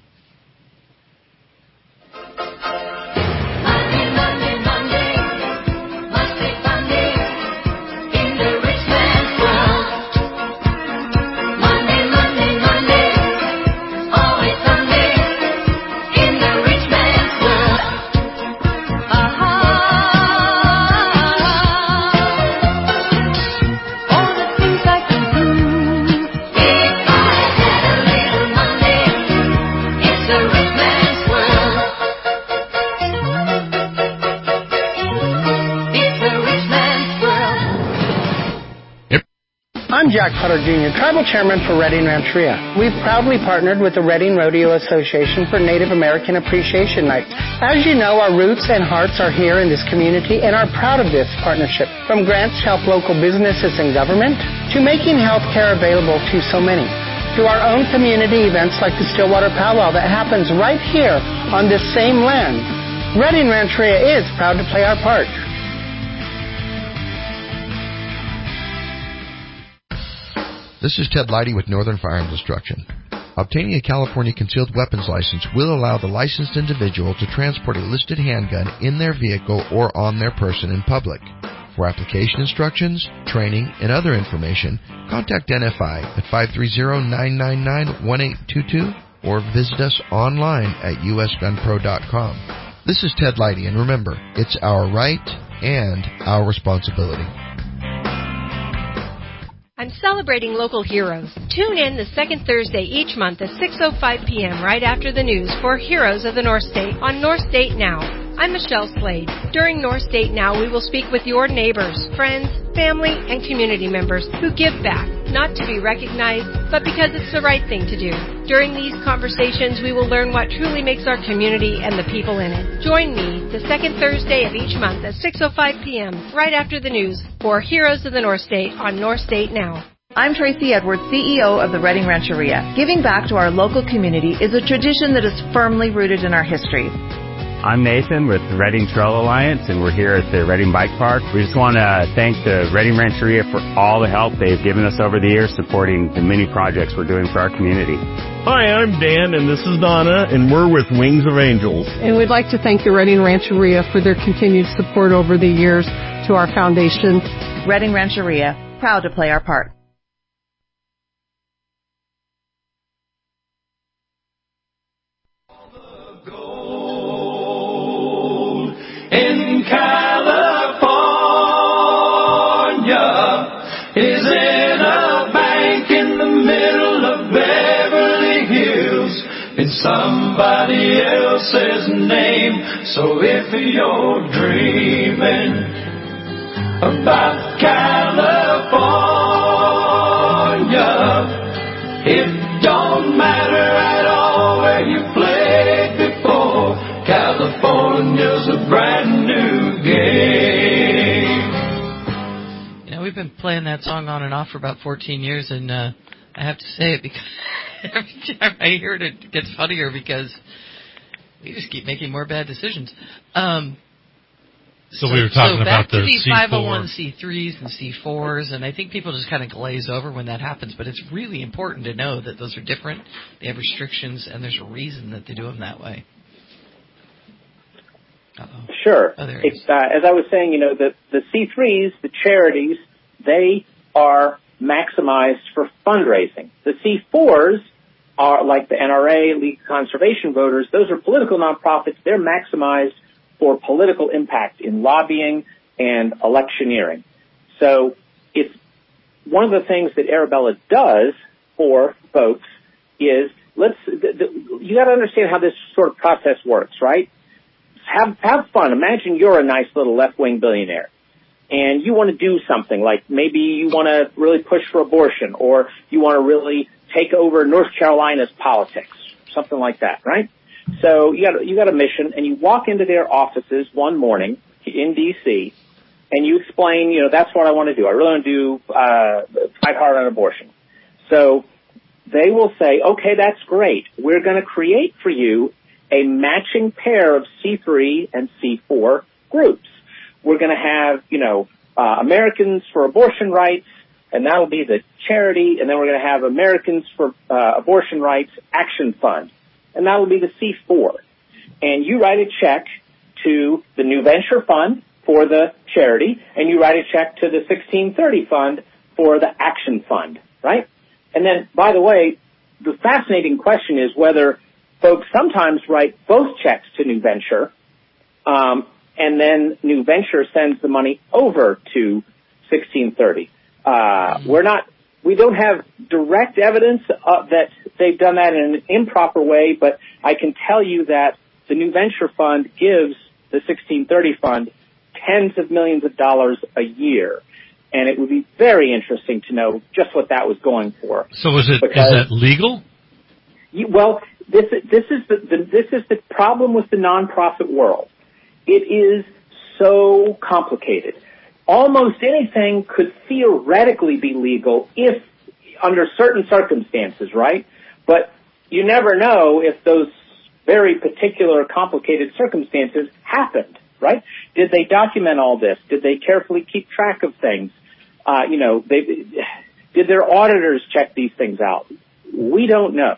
I'm Jack Potter Junior, Tribal Chairman for Redding Rancheria. We've proudly partnered with the Redding Rodeo Association for Native American Appreciation Night. As you know, our roots and hearts are here in this community and are proud of this partnership. From grants to help local businesses and government, to making health care available to so many, to our own community events like the Stillwater Powwow that happens right here on this same land. Redding Rancheria is proud to play our part. This is Ted Leidy with Northern Firearms Instruction. Obtaining a California concealed weapons license will allow the licensed individual to transport a listed handgun in their vehicle or on their person in public. For application instructions, training, and other information, contact N F I at five three zero, nine nine nine, one eight two two or visit us online at U S gun pro dot com. This is Ted Leidy, and remember, it's our right and our responsibility. I'm celebrating local heroes. Tune in the second Thursday each month at six oh five p.m. right after the news for Heroes of the North State on North State Now. I'm Michelle Slade. During North State Now, we will speak with your neighbors, friends, family, and community members who give back, not to be recognized, but because it's the right thing to do. During these conversations, we will learn what truly makes our community and the people in it. Join me the second Thursday of each month at six oh five p.m. right after the news for Heroes of the North State on North State Now. I'm Tracy Edwards, C E O of the Reading Rancheria. Giving back to our local community is a tradition that is firmly rooted in our history. I'm Nathan with the Reading Trail Alliance, and we're here at the Reading Bike Park. We just want to thank the Reading Rancheria for all the help they've given us over the years supporting the many projects we're doing for our community. Hi, I'm Dan, and this is Donna, and we're with Wings of Angels. And we'd like to thank the Reading Rancheria for their continued support over the years to our foundation. Reading Rancheria, proud to play our part. In California is in a bank in the middle of Beverly Hills. It's somebody else's name. So if you're dreaming about California, it don't matter at all where you played before. California's a brand new game. You know, we've been playing that song on and off for about fourteen years, and uh, I have to say it because every time I hear it, it gets funnier because we just keep making more bad decisions. Um, so, so we were talking so about the C four. five oh one c threes and C fours, and I think people just kind of glaze over when that happens, but it's really important to know that those are different. They have restrictions, and there's a reason that they do them that way. Uh-oh. Sure. Oh, it's, uh, as I was saying, you know, the, the C threes, the charities, they are maximized for fundraising. The C fours are like the N R A, League of Conservation Voters. Those are political nonprofits. They're maximized for political impact in lobbying and electioneering. So it's one of the things that Arabella does for folks is let's, the, the, you got to understand how this sort of process works, right? Have have fun. Imagine you're a nice little left-wing billionaire, and you want to do something like maybe you want to really push for abortion, or you want to really take over North Carolina's politics, something like that, right? So you got you got a mission, and you walk into their offices one morning in D C, and you explain, you know, that's what I want to do. I really want to do uh, fight hard on abortion. So they will say, okay, that's great. We're going to create for you a matching pair of C three and C four groups. We're going to have, you know, uh, Americans for Abortion Rights, and that'll be the charity, and then we're going to have Americans for uh, Abortion Rights Action Fund, and that'll be the C four. And you write a check to the New Venture Fund for the charity, and you write a check to the sixteen thirty Fund for the Action Fund, right? And then, by the way, the fascinating question is whether folks sometimes write both checks to New Venture, um, and then New Venture sends the money over to sixteen thirty. Uh, we're not, we don't have direct evidence uh, that they've done that in an improper way, but I can tell you that the New Venture Fund gives the sixteen thirty Fund tens of millions of dollars a year. And it would be very interesting to know just what that was going for. So is it, because, is that legal? You, well, This is, this is the, the this is the problem with the nonprofit world. It is so complicated. Almost anything could theoretically be legal if under certain circumstances, right? But you never know if those very particular complicated circumstances happened, right? Did they document all this? Did they carefully keep track of things? Uh, you know, they, did their auditors check these things out? We don't know.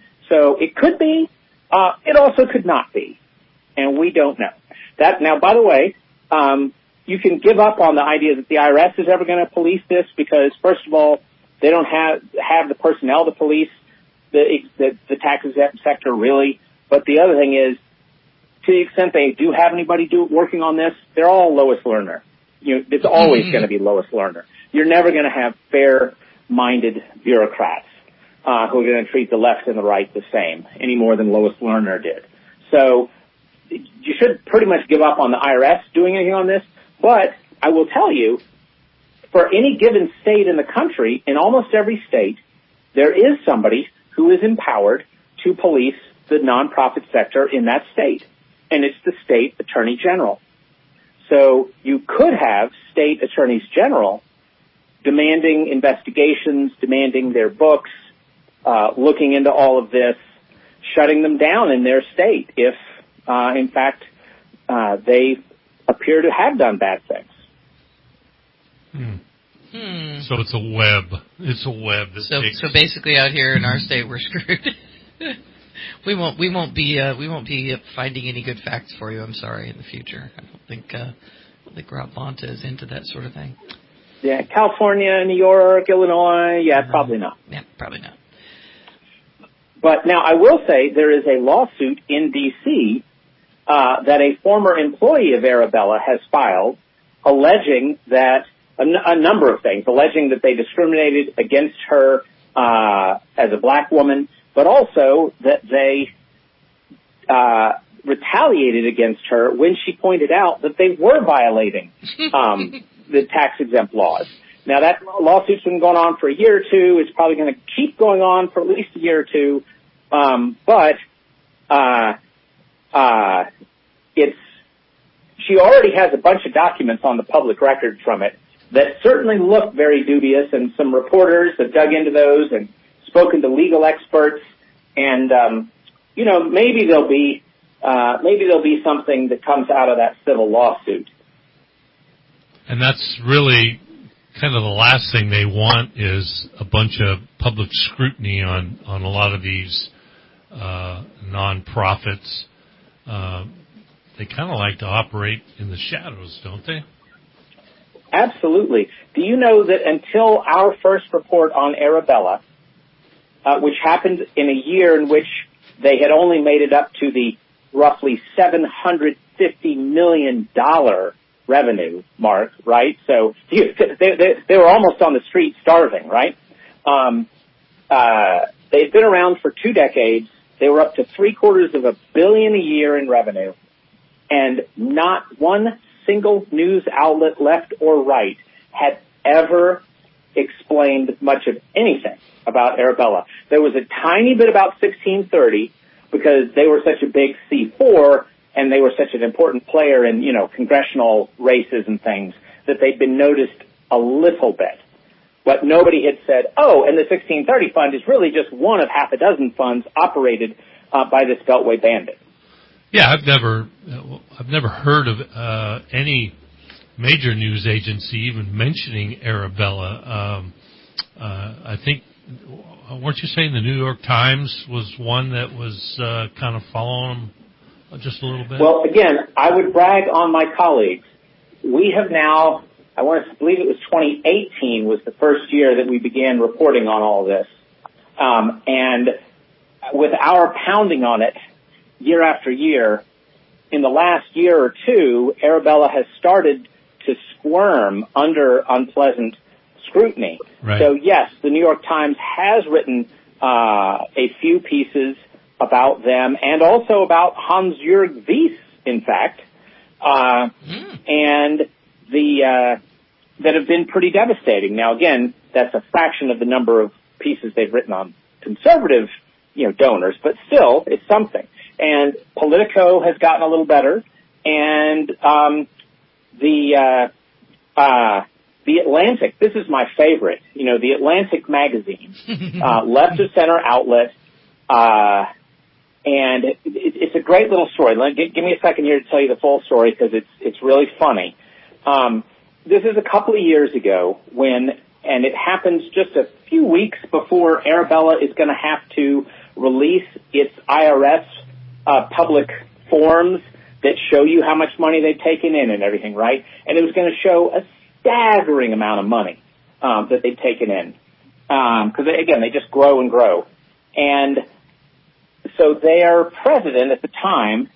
So it could be, uh, it also could not be, and we don't know. That now, by the way, um, you can give up on the idea that the I R S is ever going to police this because, first of all, they don't have have the personnel to police the the, the tax exempt sector really. But the other thing is, the extent they do have anybody do working on this, they're all Lois Lerner. You know, it's always mm-hmm. going to be Lois Lerner. You're never going to have fair-minded bureaucrats uh, who are going to treat the left and the right the same any more than Lois Lerner did. So you should pretty much give up on the I R S doing anything on this. But I will tell you, for any given state in the country, in almost every state, there is somebody who is empowered to police the nonprofit sector in that state, and it's the state attorney general. So you could have state attorneys general demanding investigations, demanding their books, uh, looking into all of this, shutting them down in their state if, uh, in fact, uh, they appear to have done bad things. Hmm. Hmm. So it's a web. It's a web. That so, takes... so basically, out here in our state, we're screwed. we won't. We won't be. Uh, we won't be finding any good facts for you. I'm sorry. In the future, I don't think. Uh, I don't think Rob Bonta is into that sort of thing. Yeah, California, New York, Illinois. Yeah, mm-hmm. probably not. Yeah, probably not. But now I will say there is a lawsuit in D C uh, that a former employee of Arabella has filed, alleging that a, n- a number of things, alleging that they discriminated against her uh, as a black woman, but also that they uh, retaliated against her when she pointed out that they were violating um, the tax-exempt laws. Now, that lawsuit's been going on for a year or two. It's probably going to keep going on for at least a year or two. Um, but uh, uh, it's she already has a bunch of documents on the public record from it that certainly look very dubious, and some reporters have dug into those and spoken to legal experts. And um, you know, maybe there'll be uh, maybe there'll be something that comes out of that civil lawsuit. And that's really kind of the last thing they want, is a bunch of public scrutiny on, on a lot of these uh, non-profits. Uh, they kind of like to operate in the shadows, don't they? Absolutely. Do you know that until our first report on Arabella, uh, which happened in a year in which they had only made it up to the roughly seven hundred fifty million dollars revenue mark, right? So they, they, they were almost on the street starving, right? Um, uh, they'd been around for two decades. They were up to three quarters of a billion a year in revenue, and not one single news outlet, left or right, had ever explained much of anything about Arabella. There was a tiny bit about sixteen thirty because they were such a big C four and they were such an important player in, you know, congressional races and things, that they'd been noticed a little bit. But nobody had said, oh, and the sixteen thirty fund is really just one of half a dozen funds operated uh, by this Beltway bandit. Yeah, I've never, I've never heard of uh, any major news agency even mentioning Arabella. Um, uh, I think, weren't you saying the New York Times was one that was uh, kind of following them just a little bit? Well, again, I would brag on my colleagues. We have now, I want to believe it was twenty eighteen was the first year that we began reporting on all this. Um, and with our pounding on it year after year, in the last year or two, Arabella has started to squirm under unpleasant scrutiny. Right. So, yes, the New York Times has written uh, a few pieces about them, and also about Hans-Jürg Wyss, in fact, uh, mm. and the uh, that have been pretty devastating. Now, again, that's a fraction of the number of pieces they've written on conservative, you know, donors, but still, it's something. And Politico has gotten a little better, and um, the uh, uh, the Atlantic. This is my favorite. You know, the Atlantic magazine, uh, left of center outlet, uh, and it, it, it's a great little story. Let, give, give me a second here to tell you the full story because it's it's really funny. Um, this is a couple of years ago when, and it happens just a few weeks before Arabella is going to have to release its I R S uh, public forms that show you how much money they've taken in and everything, right? And it was going to show a staggering amount of money um, that they've taken in. Because, um, again, they just grow and grow. And so their president at the time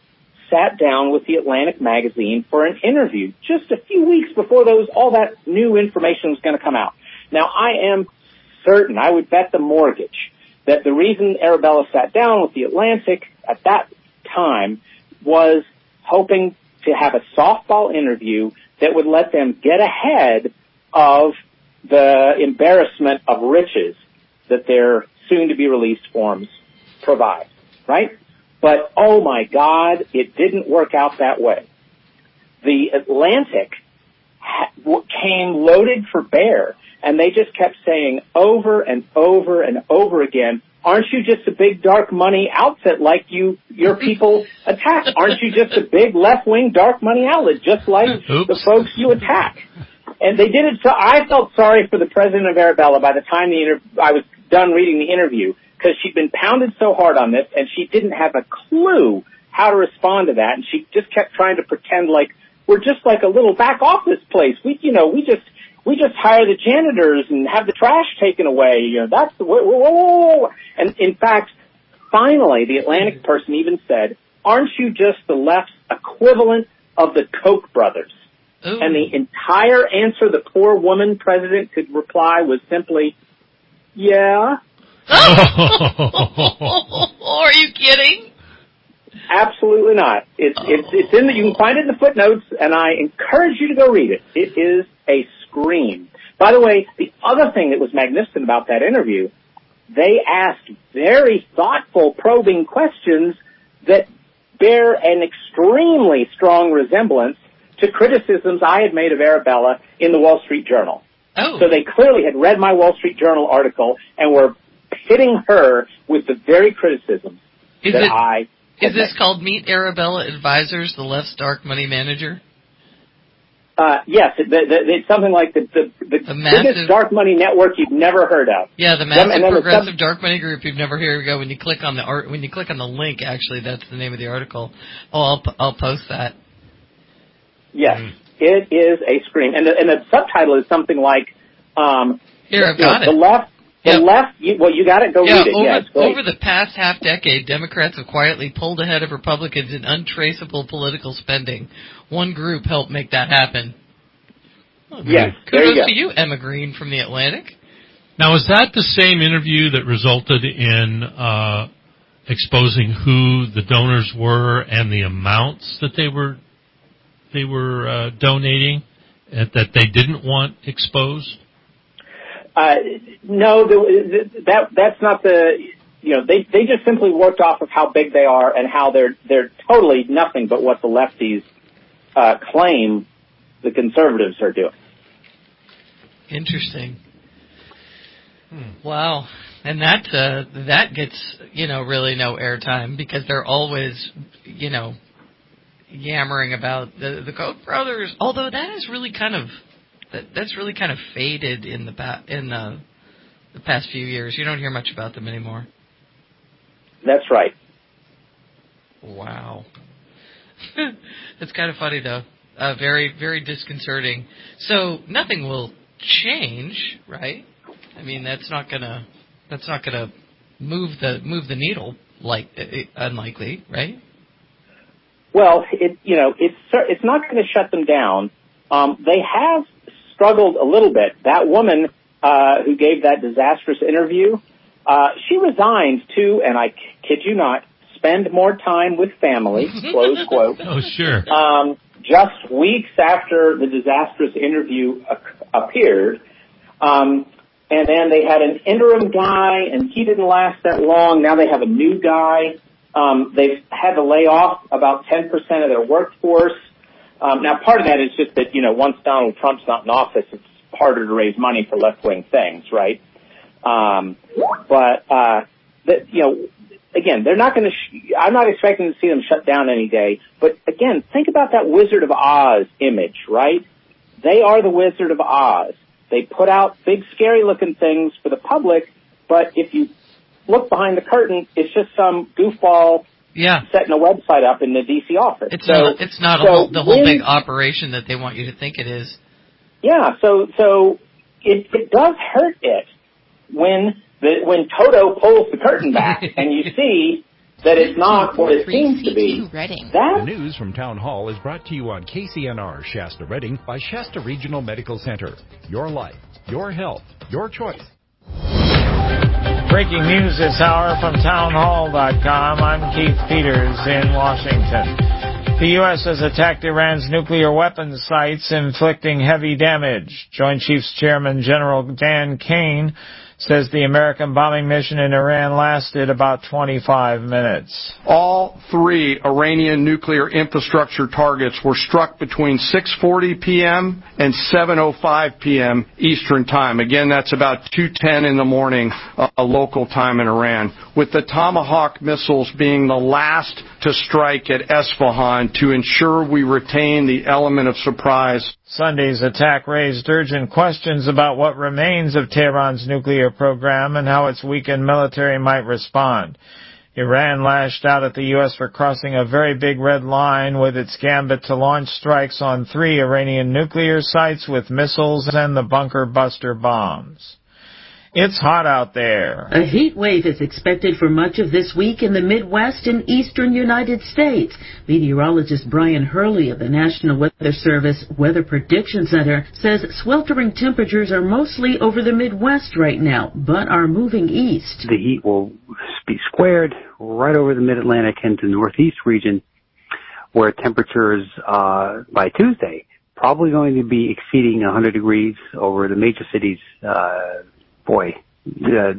sat down with the Atlantic magazine for an interview just a few weeks before those all that new information was going to come out. Now, I am certain, I would bet the mortgage, that the reason Arabella sat down with the Atlantic at that time was hoping to have a softball interview that would let them get ahead of the embarrassment of riches that their soon-to-be-released forms provide, right? But, oh my God, it didn't work out that way. The Atlantic ha- came loaded for bear, and they just kept saying over and over and over again, aren't you just a big dark money outfit like you, your people attack? Aren't you just a big left-wing dark money outlet just like Oops. the folks you attack? And they did it so, I felt sorry for the president of Arabella by the time the inter- I was done reading the interview, because she'd been pounded so hard on this, and she didn't have a clue how to respond to that, and she just kept trying to pretend like, we're just like a little back office place. We, you know, we just, we just hire the janitors and have the trash taken away. You know, that's the, whoa, whoa, whoa. And in fact, finally, the Atlantic person even said, aren't you just the left's equivalent of the Koch brothers? Ooh. And the entire answer the poor woman president could reply was simply, yeah. Are you kidding? Absolutely not. It's, oh. it's, it's in the, you can find it in the footnotes, and I encourage you to go read it. It is a scream. By the way, the other thing that was magnificent about that interview, they asked very thoughtful, probing questions that bear an extremely strong resemblance to criticisms I had made of Arabella in the Wall Street Journal. Oh. So they clearly had read my Wall Street Journal article and were hitting her with the very criticisms is that it, I Is this made. called Meet Arabella Advisors, the left's dark money manager? Uh, yes, it, the, the, it's something like the, the, the, the massive, biggest dark money network you've never heard of. Yeah, the massive then, progressive some, dark money group you've never heard of. When you click on the art, when you click on the link, actually, that's the name of the article. Oh, I'll I'll post that. Yes, mm. It is a scream, and the, and the subtitle is something like, um, "Here, I've got know, it." The left. The yep. left, you, well, you got it. Go yeah, read it. Over, yeah, it's great. over the past half decade, Democrats have quietly pulled ahead of Republicans in untraceable political spending. One group helped make that happen. Oh, yes, kudos there you go. to you, Emma Green from The Atlantic. Now, is that the same interview that resulted in uh, exposing who the donors were and the amounts that they were they were uh, donating uh, that they didn't want exposed? Uh, no, the, the, that that's not the. You know, they they just simply worked off of how big they are and how they're they're totally nothing but what the lefties uh, claim the conservatives are doing. Interesting. Hmm. Wow. And that uh, that gets, you know, really no airtime because they're always, you know, yammering about the, the Koch brothers. Although that is really kind of that, that's really kind of faded in the pa- in the, the past few years. You don't hear much about them anymore. That's right. Wow. It's kind of funny though. Uh, very, very disconcerting. So nothing will change, right? I mean, that's not gonna, that's not gonna move the move the needle, like uh, unlikely, right? Well, it you know it's it's not going to shut them down. Um, they have struggled a little bit. That woman uh, who gave that disastrous interview, uh, she resigned to, and I kid you not, spend more time with family. Close quote. Oh, sure. Um, just weeks after the disastrous interview appeared, um, and then they had an interim guy, and he didn't last that long. Now they have a new guy. Um, they've had to lay off about ten percent of their workforce. Um, now, part of that is just that, you know, once Donald Trump's not in office, it's harder to raise money for left-wing things, right? Um, but, uh, that, you know, again, they're not going to, sh- I'm not expecting to see them shut down any day. But again, think about that Wizard of Oz image, right? They are the Wizard of Oz. They put out big, scary-looking things for the public, but if you look behind the curtain, it's just some goofball yeah. setting a website up in the D C office. It's so, not, it's not so a whole, the whole when, big operation that they want you to think it is. Yeah, so so it, it does hurt it when the, when Toto pulls the curtain back and you see that it's not what it seems to be. The news from Town Hall is brought to you on K C N R Shasta Redding by Shasta Regional Medical Center. Your life, your health, your choice. Breaking news this hour from town hall dot com. I'm Keith Peters in Washington. The U S has attacked Iran's nuclear weapons sites, inflicting heavy damage. Joint Chiefs Chairman General Dan Kane says the American bombing mission in Iran lasted about twenty-five minutes. All three Iranian nuclear infrastructure targets were struck between six forty p.m. and seven oh five p.m. Eastern Time. Again, that's about two ten in the morning, uh, a local time in Iran, with the Tomahawk missiles being the last to strike at Esfahan to ensure we retain the element of surprise. Sunday's attack raised urgent questions about what remains of Tehran's nuclear program and how its weakened military might respond. Iran lashed out at the U S for crossing a very big red line with its gambit to launch strikes on three Iranian nuclear sites with missiles and the bunker buster bombs. It's hot out there. A heat wave is expected for much of this week in the Midwest and eastern United States. Meteorologist Brian Hurley of the National Weather Service Weather Prediction Center says sweltering temperatures are mostly over the Midwest right now, but are moving east. The heat will be squared right over the Mid-Atlantic and the Northeast region, where temperatures uh, by Tuesday probably going to be exceeding one hundred degrees over the major cities. Uh, Boy, uh,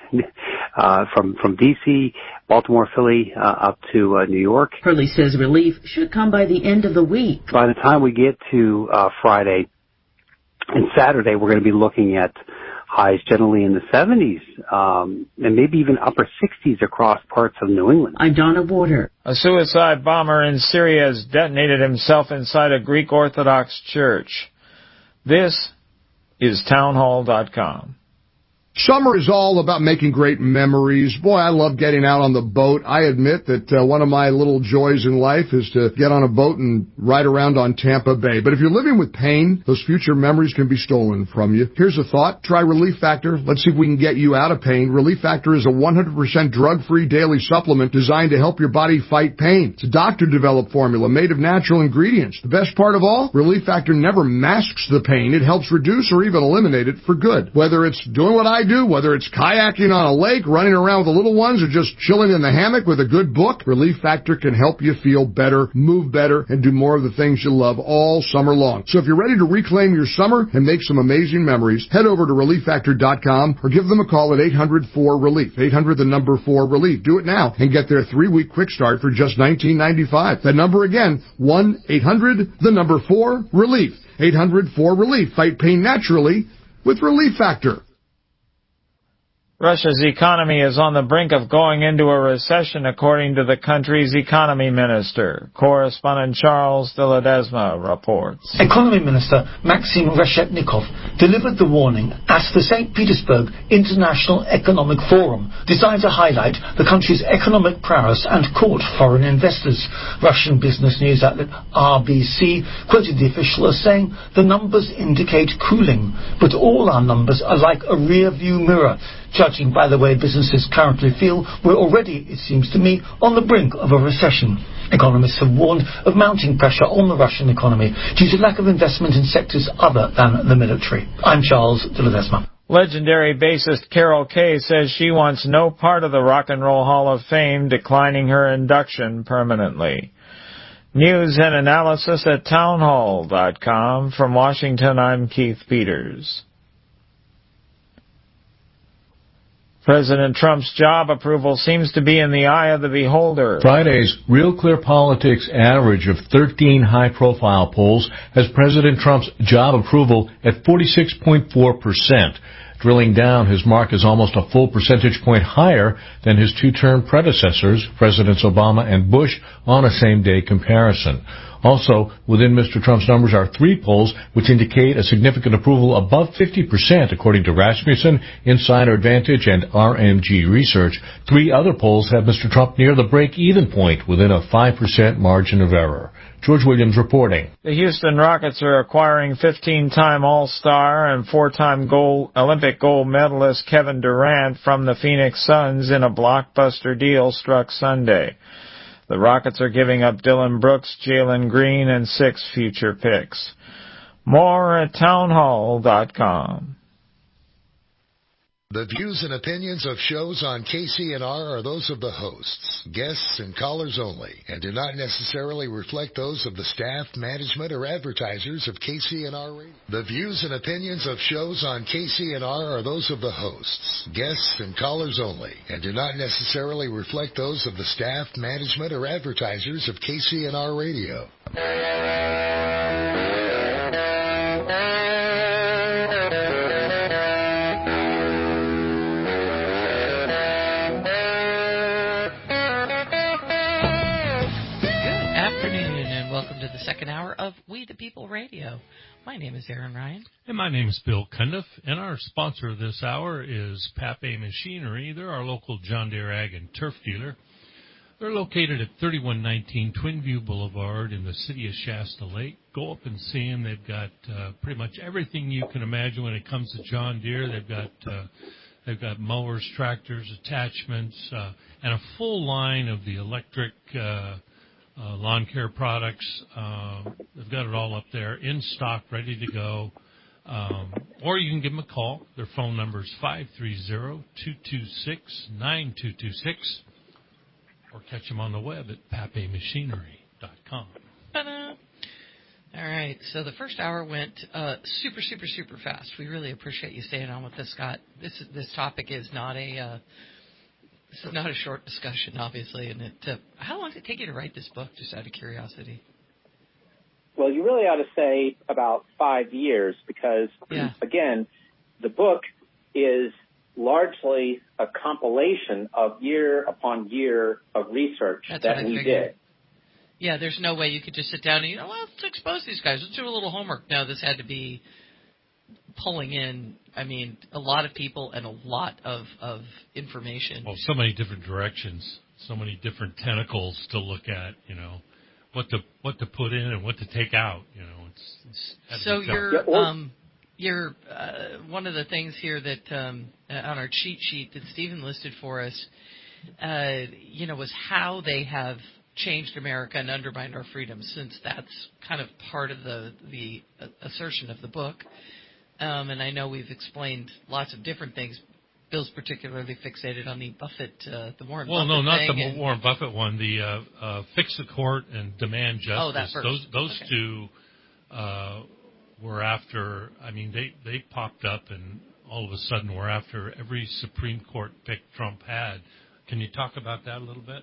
uh, from from D C, Baltimore, Philly, uh, up to uh, New York. Hurley says relief should come by the end of the week. By the time we get to uh, Friday and Saturday, we're going to be looking at highs generally in the seventies, um, and maybe even upper sixties across parts of New England. I'm Donna Warder. A suicide bomber in Syria has detonated himself inside a Greek Orthodox church. This is town hall dot com. Summer is all about making great memories. Boy, I love getting out on the boat. I admit that uh, one of my little joys in life is to get on a boat and ride around on Tampa Bay. But if you're living with pain, those future memories can be stolen from you. Here's a thought. Try Relief Factor. Let's see if we can get you out of pain. Relief Factor is a one hundred percent drug-free daily supplement designed to help your body fight pain. It's a doctor-developed formula made of natural ingredients. The best part of all, Relief Factor never masks the pain. It helps reduce or even eliminate it for good. Whether it's doing what I do, whether it's kayaking on a lake, running around with the little ones, or just chilling in the hammock with a good book, Relief Factor can help you feel better, move better, and do more of the things you love all summer long. So if you're ready to reclaim your summer and make some amazing memories, head over to relief factor dot com or give them a call at eight hundred four relief. eight hundred the number four relief. Do it now and get their three-week quick start for just nineteen ninety-five. That number again, one eight hundred the number four relief. eight hundred four relief. Fight pain naturally with Relief Factor. Russia's economy is on the brink of going into a recession, according to the country's economy minister. Correspondent Charles de Ledesma reports. Economy Minister Maxim Reshetnikov delivered the warning at the Saint Petersburg International Economic Forum, designed to highlight the country's economic prowess and court foreign investors. Russian business news outlet R B C quoted the official as saying, "The numbers indicate cooling, but all our numbers are like a rear-view mirror. Judging by the way businesses currently feel, we're already, it seems to me, on the brink of a recession." Economists have warned of mounting pressure on the Russian economy due to lack of investment in sectors other than the military. I'm Charles de Ledesma. Legendary bassist Carol Kay says she wants no part of the Rock and Roll Hall of Fame, declining her induction permanently. News and analysis at town hall dot com. From Washington, I'm Keith Peters. President Trump's job approval seems to be in the eye of the beholder. Friday's Real Clear Politics average of thirteen high-profile polls has President Trump's job approval at forty-six point four percent. Drilling down, his mark is almost a full percentage point higher than his two-term predecessors, Presidents Obama and Bush, on a same-day comparison. Also, within Mister Trump's numbers are three polls which indicate a significant approval above fifty percent, according to Rasmussen, Insider Advantage, and R M G Research. Three other polls have Mister Trump near the break-even point within a five percent margin of error. George Williams reporting. The Houston Rockets are acquiring fifteen-time All-Star and four-time gold, Olympic gold medalist Kevin Durant from the Phoenix Suns in a blockbuster deal struck Sunday. The Rockets are giving up Dylan Brooks, Jalen Green, and six future picks. More at townhall dot com. The views and opinions of shows on K C N R are those of the hosts, guests, and callers only, and do not necessarily reflect those of the staff, management, or advertisers of K C N R Radio. The views and opinions of shows on K C N R are those of the hosts, guests, and callers only, and do not necessarily reflect those of the staff, management, or advertisers of K C N R Radio. Second hour of We the People Radio. My name is Aaron Ryan. And my name is Bill Cundiff. And our sponsor this hour is Pape Machinery. They're our local John Deere Ag and Turf dealer. They're located at thirty-one nineteen Twin View Boulevard in the city of Shasta Lake. Go up and see them. They've got uh, pretty much everything you can imagine when it comes to John Deere. They've got uh, they've got mowers, tractors, attachments, uh, and a full line of the electric uh Uh, lawn care products. Uh, they've got it all up there in stock, ready to go. Um, or you can give them a call. Their phone number is five three zero, two two six, nine two two six. Or catch them on the web at pape machinery dot com. Ta-da. All right, so the first hour went uh, super, super, super fast. We really appreciate you staying on with us, Scott. This this topic is not a... Uh, This is not a short discussion, obviously. And it, uh, how long did it take you to write this book, just out of curiosity? Well, you really ought to say about five years because, yeah. again, the book is largely a compilation of year upon year of research That's that we figured. did. Yeah, there's no way you could just sit down and, you know, well, let's expose these guys. Let's do a little homework. No, this had to be pulling in, I mean, a lot of people and a lot of, of information. Well, so many different directions, so many different tentacles to look at, you know, what to what to put in and what to take out, you know. It's, it's so you're, um, you're uh, one of the things here that um, on our cheat sheet that Stephen listed for us, uh, you know, was how they have changed America and undermined our freedoms, since that's kind of part of the the assertion of the book. Um, and I know we've explained lots of different things. Bill's particularly fixated on the Buffett, uh, the Warren well, Buffett no, not thing the and, Warren Buffett one. The uh, uh, fix the court and demand justice. Oh, that first. Those those okay. two uh, were after. I mean, they they popped up, and all of a sudden we're after every Supreme Court pick Trump had. Can you talk about that a little bit?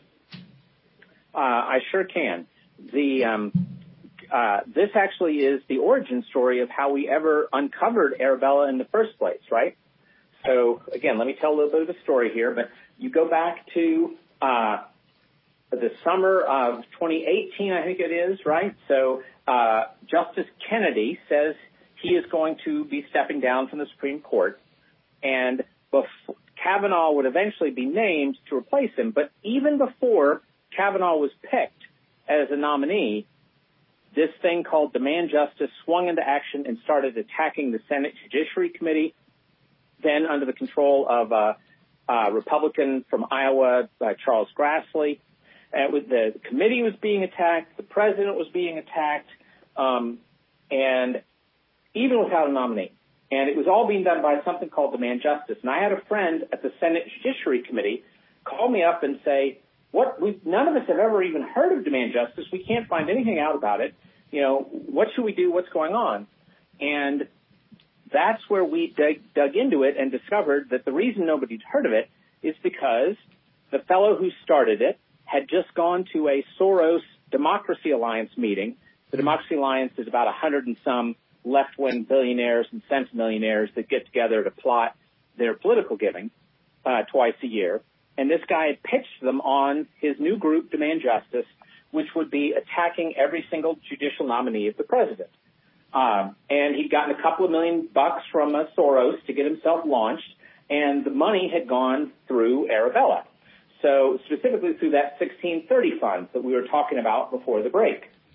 Uh, I sure can. The um, uh, this actually is the origin story of how we ever uncovered Arabella in the first place, right? So, again, let me tell a little bit of the story here, but you go back to uh, the summer of twenty eighteen, I think it is, right? So uh, Justice Kennedy says he is going to be stepping down from the Supreme Court, and before, Kavanaugh would eventually be named to replace him, but even before Kavanaugh was picked as a nominee, this thing called demand justice swung into action and started attacking the Senate Judiciary Committee, then under the control of a uh, uh, Republican from Iowa, uh, Charles Grassley. Uh, with the committee was being attacked, the president was being attacked, um, and even without a nominee. And it was all being done by something called demand justice. And I had a friend at the Senate Judiciary Committee call me up and say, "What? We, none of us have ever even heard of demand justice. We can't find anything out about it. You know, what should we do? What's going on?" And that's where we dug, dug into it and discovered that the reason nobody'd heard of it is because the fellow who started it had just gone to a Soros Democracy Alliance meeting. The Democracy Alliance is about a hundred and some left-wing billionaires and centimillionaires that get together to plot their political giving uh, twice a year. And this guy had pitched them on his new group, Demand Justice, which would be attacking every single judicial nominee of the president. Um, and he'd gotten a couple of million bucks from uh, Soros to get himself launched, and the money had gone through Arabella. So specifically through that sixteen thirty fund that we were talking about before the break.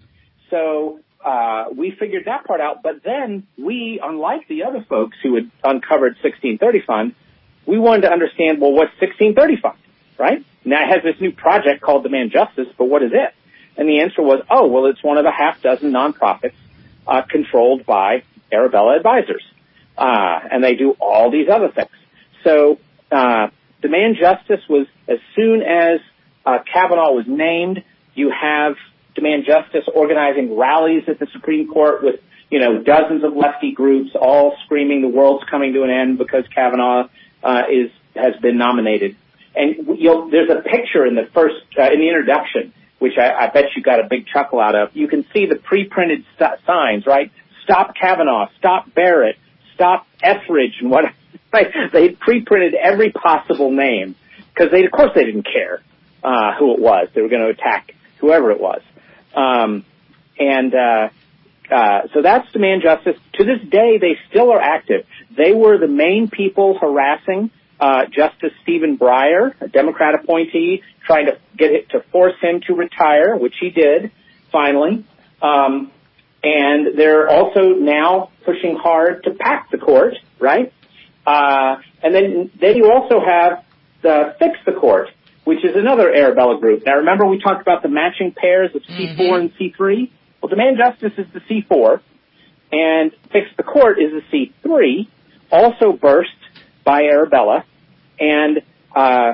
So uh, we figured that part out. But then we, unlike the other folks who had uncovered sixteen thirty Fund, we wanted to understand, well, what's sixteen thirty Fund, right? Now it has this new project called Demand Justice, but what is it? And the answer was, oh, well, it's one of a half dozen nonprofits uh, controlled by Arabella Advisors. Uh, and they do all these other things. So uh, Demand Justice was, as soon as uh, Kavanaugh was named, you have Demand Justice organizing rallies at the Supreme Court with, you know, dozens of lefty groups all screaming the world's coming to an end because Kavanaugh uh, is has been nominated. And you'll, there's a picture in the first, uh, in the introduction, which I, I bet you got a big chuckle out of. You can see the pre-printed st- signs, right? Stop Kavanaugh, stop Barrett, stop Etheridge, and what. Right? They pre-printed every possible name because they, of course, they didn't care uh, who it was. They were going to attack whoever it was. Um, and uh, uh, so that's Demand Justice. To this day, they still are active. They were the main people harassing uh, Justice Stephen Breyer, a Democrat appointee, trying to get it to force him to retire, which he did finally. Um, and they're also now pushing hard to pack the court, right? Uh, and then, then you also have the Fix the Court, which is another Arabella group. Now, remember we talked about the matching pairs of C four mm-hmm. and C three? Well, Demand Justice is the C four, and Fix the Court is the C three, also burst by Arabella, and uh,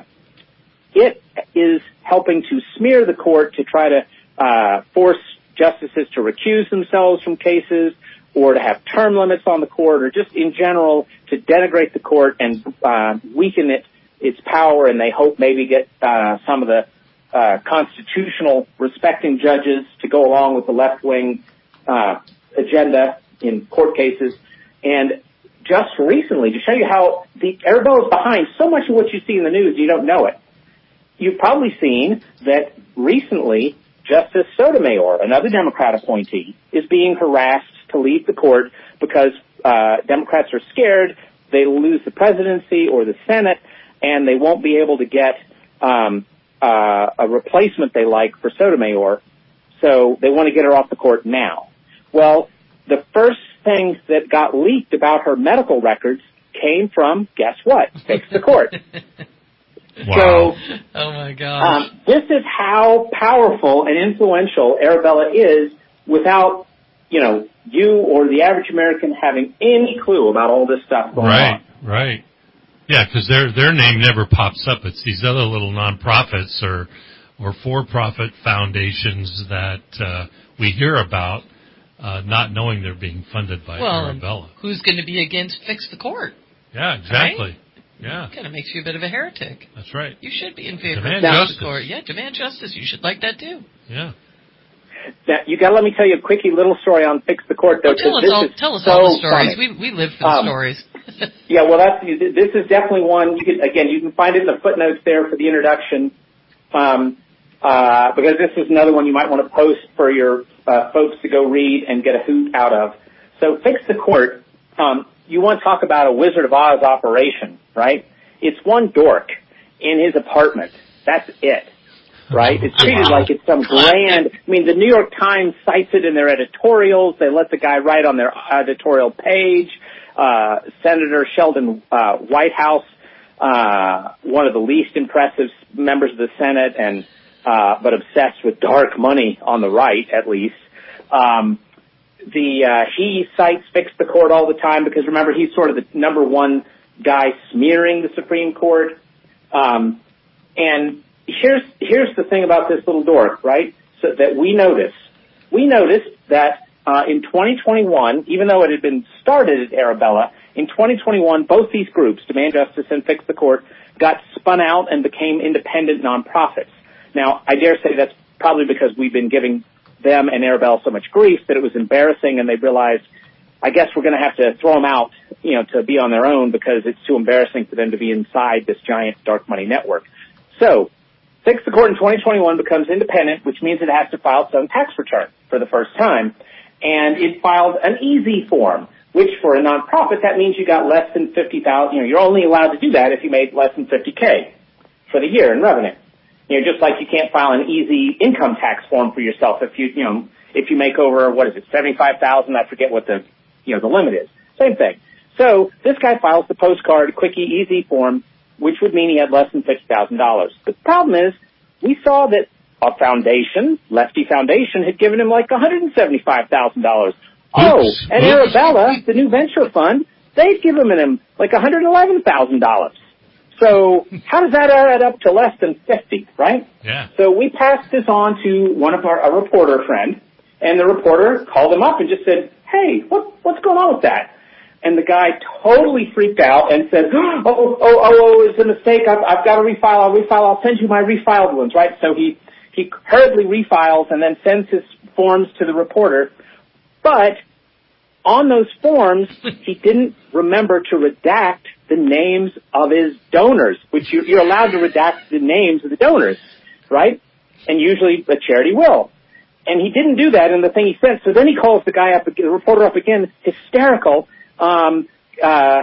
it is helping to smear the court to try to uh, force justices to recuse themselves from cases, or to have term limits on the court, or just in general to denigrate the court and uh, weaken it, its power, and they hope maybe get uh, some of the uh, constitutional respecting judges to go along with the left-wing uh, agenda in court cases. And just recently, to show you how the Arabella is behind so much of what you see in the news, you don't know it. You've probably seen that recently Justice Sotomayor, another Democrat appointee, is being harassed to leave the court because uh, Democrats are scared they lose the presidency or the Senate, and they won't be able to get um, uh, a replacement they like for Sotomayor, so they want to get her off the court now. Well, the first thing that got leaked about her medical records came from, guess what? Fix the Court. Wow. So, oh my God! Um, this is how powerful and influential Arabella is without, you know, you or the average American having any clue about all this stuff going right, on. Right, right. Yeah, because their their name never pops up. It's these other little nonprofits or or for-profit foundations that uh, we hear about, uh, not knowing they're being funded by well, Arabella. Who's going to be against Fix the Court? Yeah, exactly. Right? Yeah. Kind of makes you a bit of a heretic. That's right. You should be in favor demand of justice. the court. Yeah, demand justice. You should like that too. Yeah. Now, you got to let me tell you a quickie little story on Fix the Court, though. Oh, tell us this all, is tell us so all the stories. funny. We we live for the um, stories. yeah, well, that's this is definitely one. You can, again, you can find it in the footnotes there for the introduction, um, uh, because this is another one you might want to post for your uh, folks to go read and get a hoot out of. So, Fix the Court. Um, you want to talk about a Wizard of Oz operation, right? It's one dork in his apartment. That's it. Right? It's treated wow. like it's some grand, I mean, the New York Times cites it in their editorials. They let the guy write on their editorial page. Uh, Senator Sheldon uh, Whitehouse, uh, one of the least impressive members of the Senate, and uh, but obsessed with dark money on the right, at least. Um, the uh, he cites Fix the Court all the time because, remember, he's sort of the number one guy smearing the Supreme Court. Um, and Here's here's the thing about this little dork, right? So that we notice. We noticed that uh, in twenty twenty-one, even though it had been started at Arabella, in twenty twenty-one, both these groups, Demand Justice and Fix the Court, got spun out and became independent nonprofits. Now, I dare say that's probably because we've been giving them and Arabella so much grief that it was embarrassing, and they realized, I guess we're going to have to throw them out, you know, to be on their own because it's too embarrassing for them to be inside this giant dark money network. So, Fix the Court in twenty twenty-one becomes independent, which means it has to file its own tax return for the first time. And it filed an easy form, which for a nonprofit, that means you got less than fifty thousand dollars. You know, you're only allowed to do that if you made less than fifty K for the year in revenue. You know, just like you can't file an easy income tax form for yourself if you, you know, if you make over, what is it, seventy-five thousand dollars, I forget what the, you know, the limit is. Same thing. So this guy files the postcard, quickie, easy form, which would mean he had less than fifty thousand dollars. The problem is, we saw that a foundation, Lefty Foundation, had given him like one hundred seventy-five thousand dollars. Oh, at Arabella, the new venture fund, they've given him like one hundred eleven thousand dollars. So how does that add up to less than fifty, right? Yeah. So we passed this on to one of our, a reporter friend, and the reporter called him up and just said, hey, what, what's going on with that? And the guy totally freaked out and said, oh, oh, oh, oh, it's a mistake. I've, I've got to refile. I'll refile. I'll send you my refiled ones, right? So he, he hurriedly refiles and then sends his forms to the reporter. But on those forms, he didn't remember to redact the names of his donors, which you're, you're allowed to redact the names of the donors, right? And usually a charity will. And he didn't do that in the thing he sent. So then he calls the guy up, the reporter up again, hysterical. Um, uh,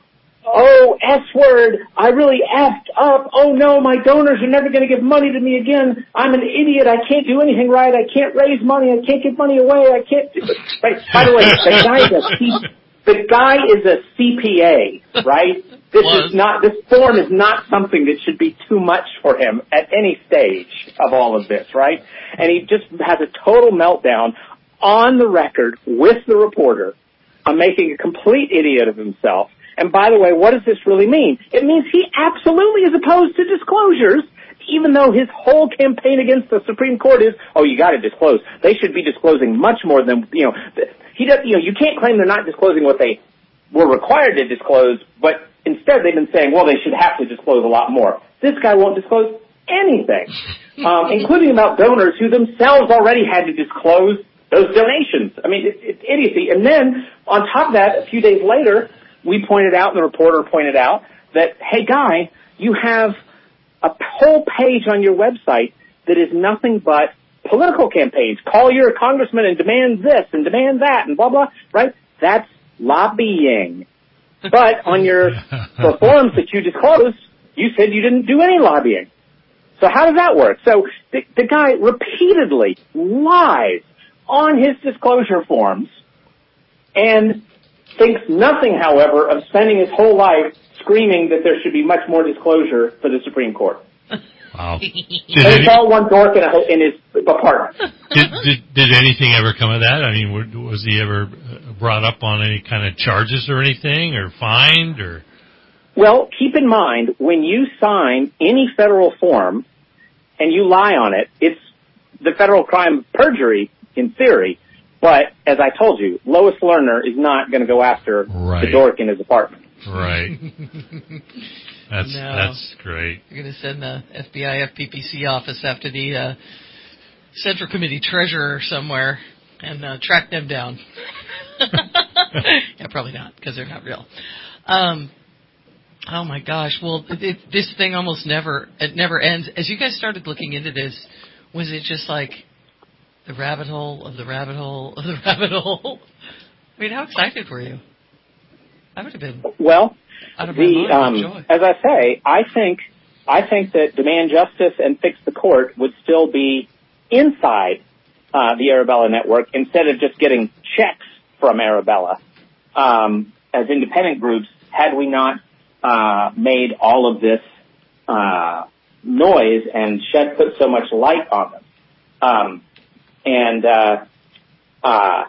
oh, S word, I really effed up. Oh no, my donors are never going to give money to me again. I'm an idiot. I can't do anything right. I can't raise money. I can't give money away. I can't do it. Right. By the way, the guy is a C- the guy is a C P A, right? This Was. is not, this form is not something that should be too much for him at any stage of all of this, right? And he just has a total meltdown on the record with the reporter. I'm making a complete idiot of himself. And by the way, what does this really mean? It means he absolutely is opposed to disclosures, even though his whole campaign against the Supreme Court is, oh, you got to disclose. They should be disclosing much more than, you know, he does, you know, you can't claim they're not disclosing what they were required to disclose, but instead they've been saying, well, they should have to disclose a lot more. This guy won't disclose anything, um, including about donors who themselves already had to disclose those donations. I mean, it's, it's idiocy. And then, on top of that, a few days later, we pointed out, and the reporter pointed out, that, hey, guy, you have a whole page on your website that is nothing but political campaigns. Call your congressman and demand this and demand that and blah, blah, right? That's lobbying. But on your the forms that you disclosed, you said you didn't do any lobbying. So how does that work? So the, the guy repeatedly lies on his disclosure forms and thinks nothing, however, of spending his whole life screaming that there should be much more disclosure for the Supreme Court. Wow. And it's all one dork in, a, in his apartment. Did, did, did anything ever come of that? I mean, was he ever brought up on any kind of charges or anything, or fined, or? Well, keep in mind, when you sign any federal form and you lie on it, it's the federal crime of perjury in theory, but as I told you, Lois Lerner is not going to go after right. the dork in his apartment. Right. That's no. that's great. You're going to send the F B I F P P C office after the uh, Central Committee treasurer somewhere and uh, track them down. Yeah, probably not, because they're not real. Um, oh my gosh! Well, it, it, this thing almost never it never ends. As you guys started looking into this, was it just like the rabbit hole of the rabbit hole of the rabbit hole? I mean, how excited were you? I would have been. Well, out of the my mind, um, as I say, I think I think that demand justice and fix the court would still be inside uh, the Arabella network instead of just getting checks from Arabella um, as independent groups. Had we not uh, made all of this uh, noise and shed put so much light on them, um, and uh, uh,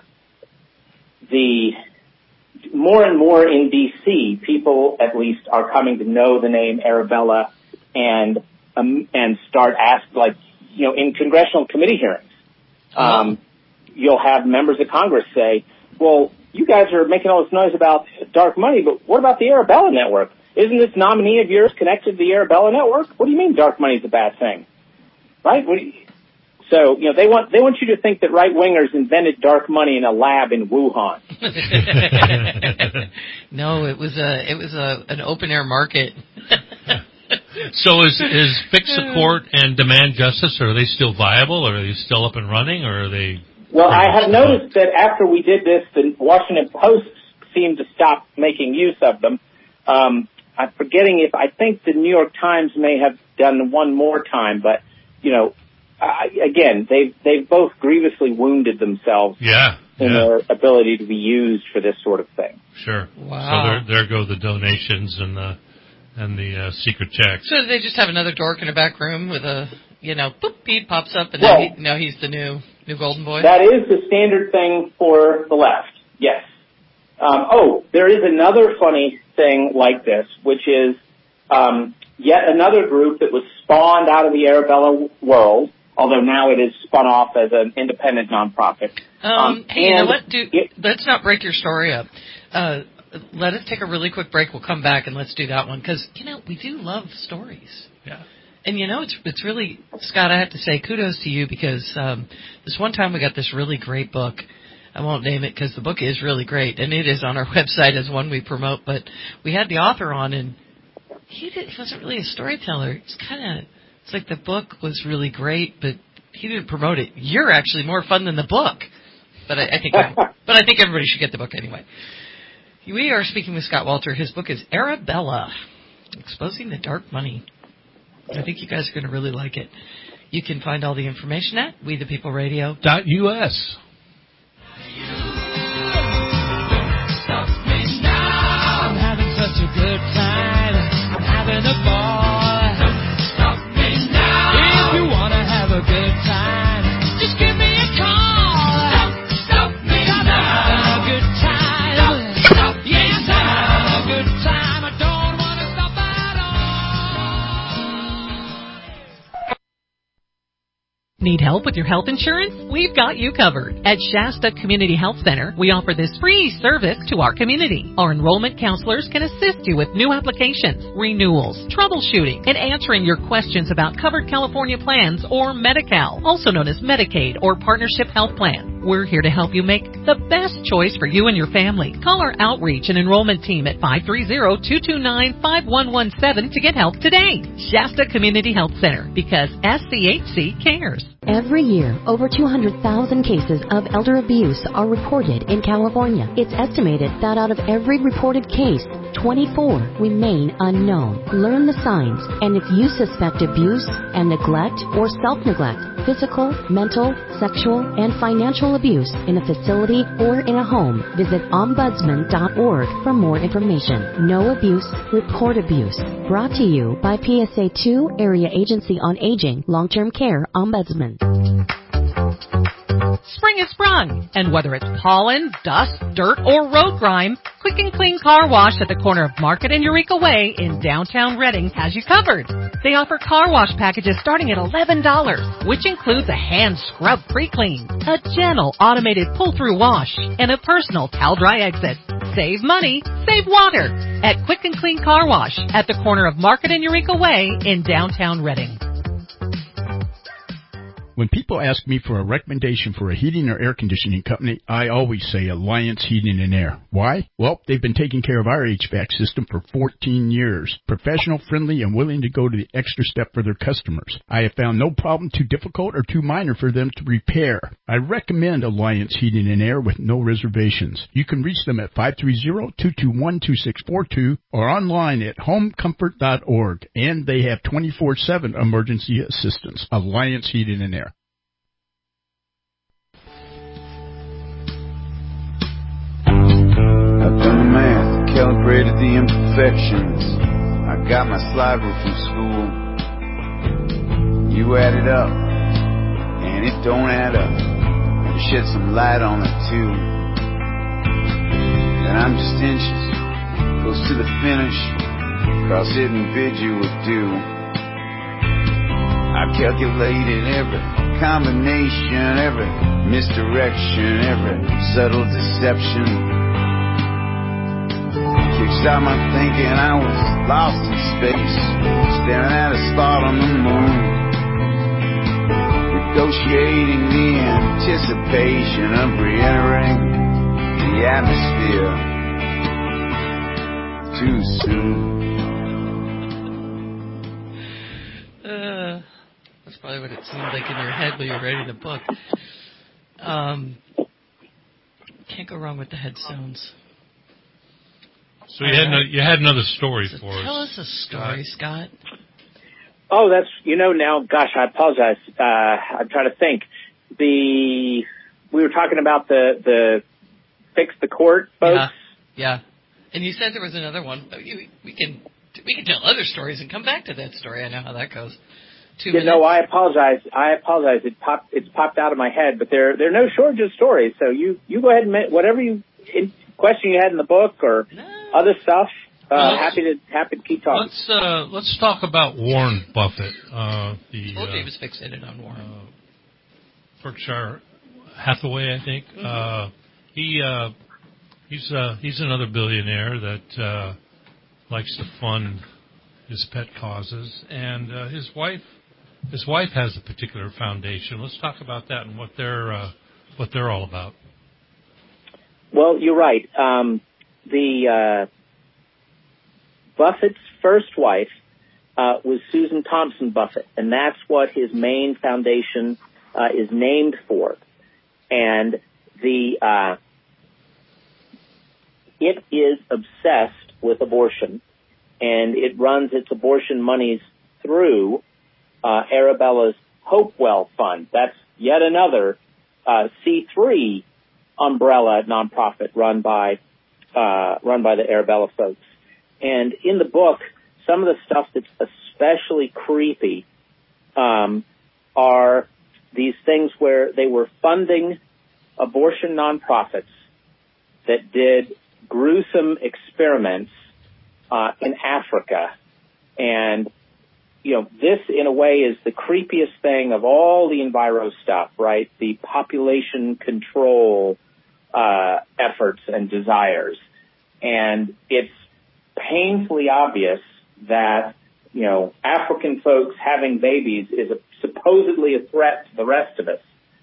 the more and more in D C, people at least are coming to know the name Arabella and um, and start ask like you know in congressional committee hearings, um, you'll have members of Congress say, "Well, you guys are making all this noise about dark money, but what about the Arabella network? Isn't this nominee of yours connected to the Arabella network? What do you mean dark money is a bad thing, right?" What do you, So, you know, they want they want you to think that right-wingers invented dark money in a lab in Wuhan. No, it was a it was a an open-air market. So is is Fix the Court and Demand Justice, are they still viable, or are they still up and running, or are they... Well, I have noticed that after we did this, the Washington Post seemed to stop making use of them. Um, I'm forgetting if, I think the New York Times may have done one more time, but, you know, uh, again, they've they've both grievously wounded themselves yeah, in yeah. their ability to be used for this sort of thing. Sure. Wow. So there, there go the donations and the and the uh, secret checks. So they just have another dork in a back room with a, you know, boop, Pete pops up, and well, now, he, now he's the new new golden boy? That is the standard thing for the left, yes. Um, oh, there is another funny thing like this, which is um, yet another group that was spawned out of the Arabella world, although now it is spun off as an independent nonprofit. Um, um, hey, you know what? Do, let's not break your story up. Uh, let us take a really quick break. We'll come back and let's do that one because, you know, we do love stories. Yeah. And, you know, it's it's really, Scott, I have to say kudos to you because um, this one time we got this really great book. I won't name it because the book is really great, and it is on our website as one we promote. But we had the author on, and he, did, he wasn't really a storyteller. It's kind of, it's like the book was really great, but he didn't promote it. You're actually more fun than the book. But I, I think, but I think everybody should get the book anyway. We are speaking with Scott Walter. His book is Arabella, Exposing the Dark Money. I think you guys are going to really like it. You can find all the information at we the people radio dot U S. I'm having such a good time. I'm having a ball. Stop me now. If you want to have a good time, just give me a call. Stop, stop me now. I'm having a good time. Stop, stop yes, I'm having a good time. I don't want to stop at all. Need help with your health insurance? We've got you covered. At Shasta Community Health Center, we offer this free service to our community. Our enrollment counselors can assist you with new applications, renewals, troubleshooting, and answering your questions about covered California plans or Medi-Cal, also known as Medicaid or Partnership Health Plan. We're here to help you make the best choice for you and your family. Call our outreach and enrollment team at five three zero, two two nine, five one one seven to get help today. Shasta Community Health Center, because S C H C cares. Every year, over two hundred thousand cases of elder abuse are reported in California. It's estimated that out of every reported case, twenty-four remain unknown. Learn the signs, and if you suspect abuse and neglect or self-neglect, physical, mental, sexual, and financial abuse in a facility or in a home, visit ombudsman dot org for more information. No abuse, report abuse. Brought to you by P S A two Area Agency on Aging, Long-Term Care Ombudsman. Spring has sprung, and whether it's pollen, dust, dirt, or road grime, Quick and Clean Car Wash at the corner of Market and Eureka Way in downtown Redding has you covered. They offer car wash packages starting at eleven dollars, which includes a hand scrub pre-clean, a gentle automated pull-through wash, and a personal towel-dry exit. Save money, save water at Quick and Clean Car Wash at the corner of Market and Eureka Way in downtown Redding. When people ask me for a recommendation for a heating or air conditioning company, I always say Alliance Heating and Air. Why? Well, they've been taking care of our H V A C system for fourteen years. Professional, friendly, and willing to go to the extra step for their customers. I have found no problem too difficult or too minor for them to repair. I recommend Alliance Heating and Air with no reservations. You can reach them at five three zero, two two one, two six four two or online at home comfort dot org. And they have twenty-four seven emergency assistance. Alliance Heating and Air. I've done the math, calibrated the imperfections. I got my slide rule from school. You add it up, and it don't add up. Maybe shed some light on it too. Then I'm just inches, close to the finish. Cross it and bid you adieu. I've calculated every combination, every misdirection, every subtle deception. Kickstart my thinking, I was lost in space, staring at a spot on the moon, negotiating the anticipation of re-entering the atmosphere too soon. Uh, that's probably what it seemed like in your head when you were writing the book. Um, can't go wrong with the headstones. So you had no, you had another story so for tell us. Tell us a story, Scott. Uh, Oh, that's, you know, now, gosh, I apologize. Uh, I'm trying to think. The, we were talking about the, the Fix the Court folks. Yeah. Yeah. And you said there was another one. We, we can, we can tell other stories and come back to that story. I know how that goes. Two you know, I apologize. I apologize. It popped, it's popped out of my head, but there, there are no shortage of stories. So you, you go ahead and, make whatever you, in, question you had in the book or no. other stuff. Uh, well, happy to happy to keep talking. Let's uh, let's talk about Warren Buffett. Uh, the told you he uh, was fixated on Warren. Uh, Berkshire Hathaway, I think. Mm-hmm. Uh, he uh, he's uh, he's another billionaire that uh, likes to fund his pet causes, and uh, his wife his wife has a particular foundation. Let's talk about that and what they're uh, what they're all about. Well, you're right. Um, the uh, Buffett's first wife uh, was Susan Thompson Buffett, and that's what his main foundation uh, is named for. And the uh, it is obsessed with abortion, and it runs its abortion monies through uh, Arabella's Hopewell Fund. That's yet another uh, C three umbrella nonprofit run by uh, run by the Arabella folks. And in the book, some of the stuff that's especially creepy um, are these things where they were funding abortion nonprofits that did gruesome experiments uh, in Africa. And, you know, this in a way is the creepiest thing of all the enviro stuff, right? The population control uh, efforts and desires. And it's painfully obvious that, you know, African folks having babies is a, supposedly a threat to the rest of us.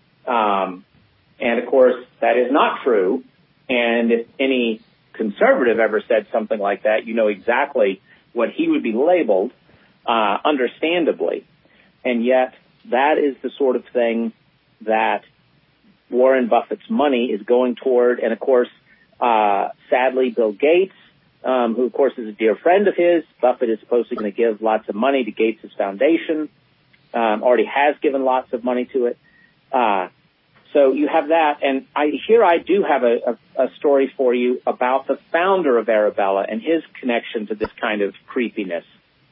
Um, and, of course, that is not true. And if any conservative ever said something like that, you know exactly what he would be labeled, uh, understandably. And yet that is the sort of thing that Warren Buffett's money is going toward. And, of course, uh, sadly, Bill Gates, Um, who, of course, is a dear friend of his. Buffett is supposedly going to give lots of money to Gates' foundation, um, already has given lots of money to it. Uh, so you have that. And I, here I do have a, a, a story for you about the founder of Arabella and his connection to this kind of creepiness.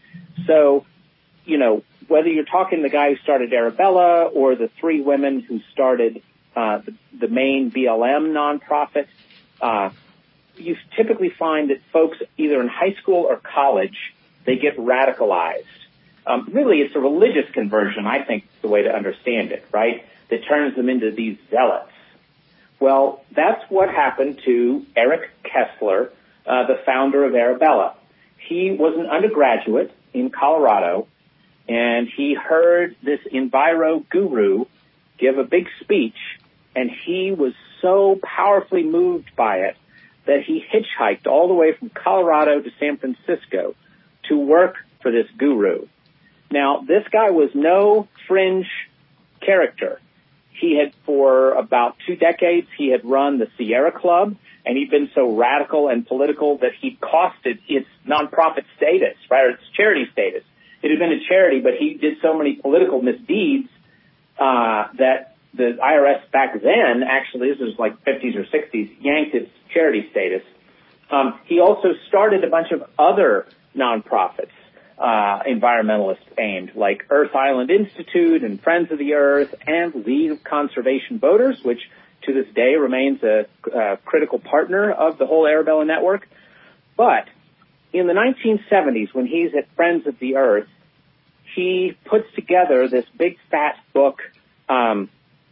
So, you know, whether you're talking the guy who started Arabella or the three women who started uh, the, the main B L M nonprofit, uh, you typically find that folks either in high school or college, they get radicalized. Um, really, it's a religious conversion, I think, the way to understand it, right? That turns them into these zealots. Well, that's what happened to Eric Kessler, uh, the founder of Arabella. He was an undergraduate in Colorado, and he heard this enviro guru give a big speech, and he was so powerfully moved by it that he hitchhiked all the way from Colorado to San Francisco to work for this guru. Now, this guy was no fringe character. He had, for about two decades, he had run the Sierra Club, and he'd been so radical and political that he'd costed its nonprofit status, right, or its charity status. It had been a charity, but he did so many political misdeeds uh, that the I R S back then, actually, this was like fifties or sixties, yanked its charity status. Um, he also started a bunch of other nonprofits, uh, environmentalist aimed, like Earth Island Institute and Friends of the Earth and League of Conservation Voters, which to this day remains a, a critical partner of the whole Arabella network. But in the nineteen seventies, when he's at Friends of the Earth, he puts together this big fat book, um,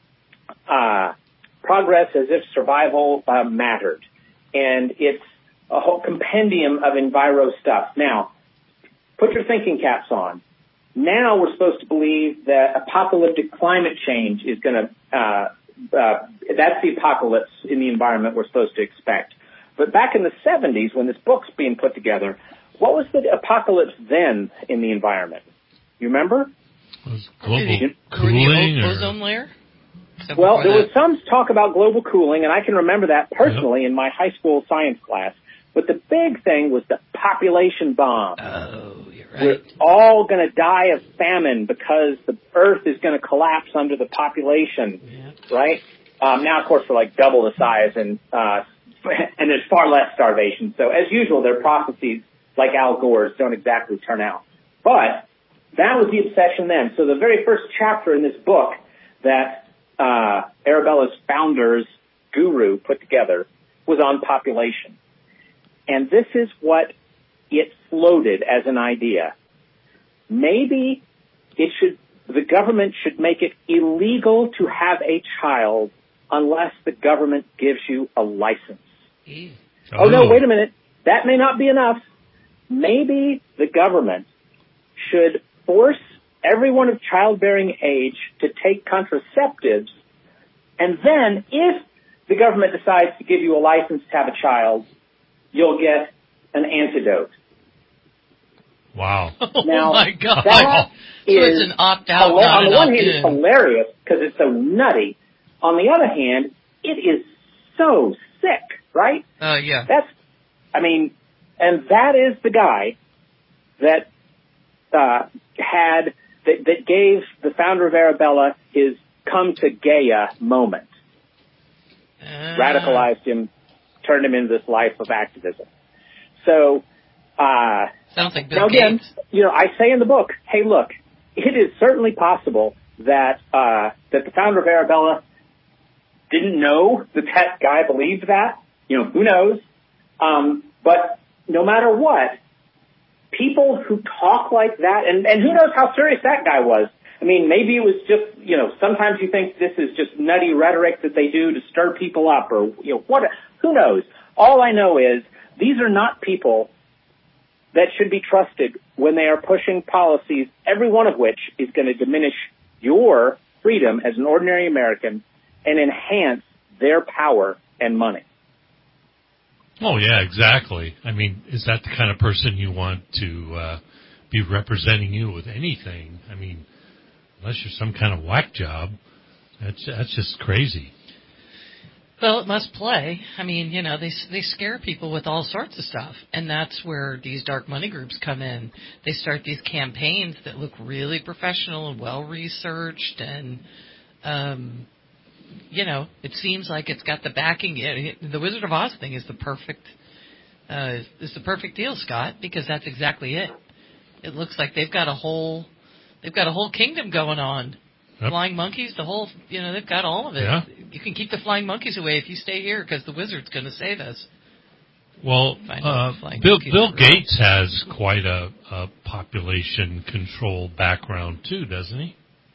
Uh, Progress as if Survival uh, Mattered. And it's a whole compendium of enviro stuff. Now, put your thinking caps on. Now we're supposed to believe that apocalyptic climate change is going to, uh, uh, that's the apocalypse in the environment we're supposed to expect. But back in the seventies, when this book's being put together, what was the apocalypse then in the environment? You remember? It was global cooling. The ozone layer? Well, there was some talk about global cooling, and I can remember that personally yep. in my high school science class. But the big thing was the population bomb. Oh, you're right. We're all going to die of famine because the earth is going to collapse under the population, yeah. right? Um, now, of course, we're like double the size, and uh, and there's far less starvation. So, as usual, their prophecies, like Al Gore's, don't exactly turn out. But that was the obsession then. So the very first chapter in this book that uh, Arabella's founder's guru put together was on population. And this is what it floated as an idea. Maybe it should, the government should make it illegal to have a child unless the government gives you a license. Mm. Oh. oh, no, wait a minute. That may not be enough. Maybe the government should force everyone of childbearing age to take contraceptives, and then if the government decides to give you a license to have a child, you'll get an antidote. Wow. Now, oh, my God. That so is, it's an opt-out, on not the an one opt-in. hand, it's hilarious because it's so nutty. On the other hand, it is so sick, right? Oh, uh, yeah. That's, I mean, and that is the guy that uh, had, that, that gave the founder of Arabella his come to Gaia moment. Uh. Radicalized him, turned him into this life of activism. So, uh, Sounds like Bill now again, Gates. you know, I say in the book, hey, look, it is certainly possible that, uh, that the founder of Arabella didn't know that that guy believed that. You know, who knows? Um, but no matter what, people who talk like that, and, and who knows how serious that guy was. I mean, maybe it was just, you know, sometimes you think this is just nutty rhetoric that they do to stir people up, or, you know, what, who knows? All I know is these are not people that should be trusted when they are pushing policies, every one of which is going to diminish your freedom as an ordinary American and enhance their power and money. Oh, yeah, exactly. I mean, is that the kind of person you want to uh, be representing you with anything? I mean, unless you're some kind of whack job, that's that's just crazy. Well, it must play. I mean, you know, they they scare people with all sorts of stuff, and that's where these dark money groups come in. They start these campaigns that look really professional and well researched, and um, you know, it seems like it's got the backing. The Wizard of Oz thing is the perfect uh, is the perfect deal, Scott, because that's exactly it. It looks like they've got a whole they've got a whole kingdom going on. Yep. Flying monkeys, the whole, you know, they've got all of it. Yeah. You can keep the flying monkeys away if you stay here because the wizard's going to save us. Well, uh, Bill, Bill Gates has quite a, a population control background too, doesn't he?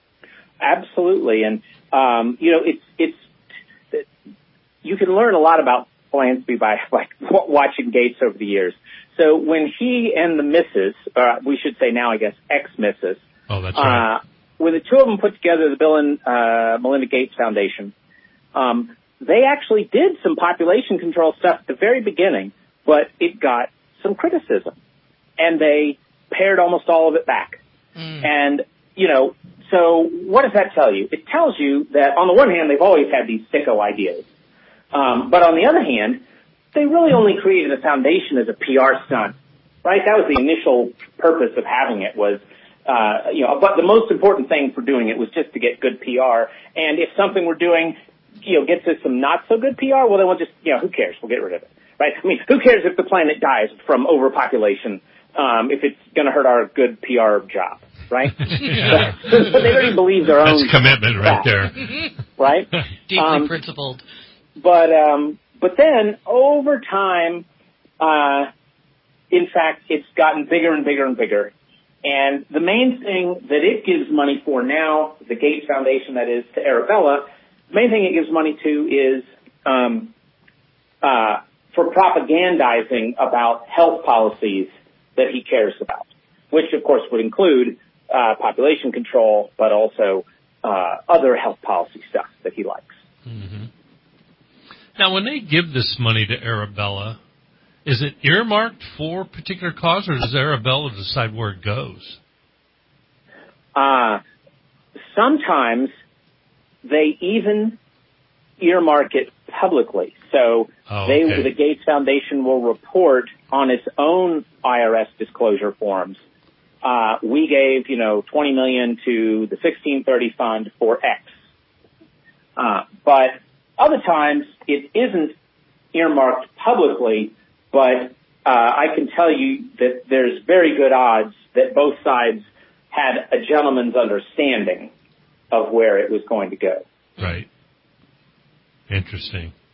Absolutely, and um, you know, it's it's you can learn a lot about philanthropy by like watching Gates over the years. So when he and the missus, uh, we should say now, I guess, ex-missus. Oh, that's right. Uh, when the two of them put together the Bill and uh, Melinda Gates Foundation, um, they actually did some population control stuff at the very beginning, but it got some criticism, and they pared almost all of it back. Mm. And, you know, so what does that tell you? It tells you that, on the one hand, they've always had these sicko ideas, um, but on the other hand, they really only created a foundation as a P R stunt, right? That was the initial purpose of having it was, Uh, you know, but the most important thing for doing it was just to get good P R. And if something we're doing, you know, gets us some not so good P R, well, then we'll just, you know, who cares? We'll get rid of it, right? I mean, who cares if the planet dies from overpopulation, um, if it's going to hurt our good P R job, right? Yeah. but, but they already believe their own. That's commitment right there. Right? Deeply um, principled. But, um, but then over time, uh, in fact, it's gotten bigger and bigger and bigger. And the main thing that it gives money for now, the Gates Foundation, that is, to Arabella, the main thing it gives money to is um, uh, for propagandizing about health policies that he cares about, which, of course, would include uh, population control, but also uh, other health policy stuff that he likes. Mm-hmm. Now, when they give this money to Arabella, is it earmarked for a particular cause, or does Arabella decide where it goes? Uh, sometimes they even earmark it publicly. So oh, they, okay. the Gates Foundation will report on its own I R S disclosure forms uh, we gave, you know, twenty million dollars to the sixteen thirty fund for X. Uh, but other times it isn't earmarked publicly, but uh, I can tell you that there's very good odds that both sides had a gentleman's understanding of where it was going to go. Right. Interesting.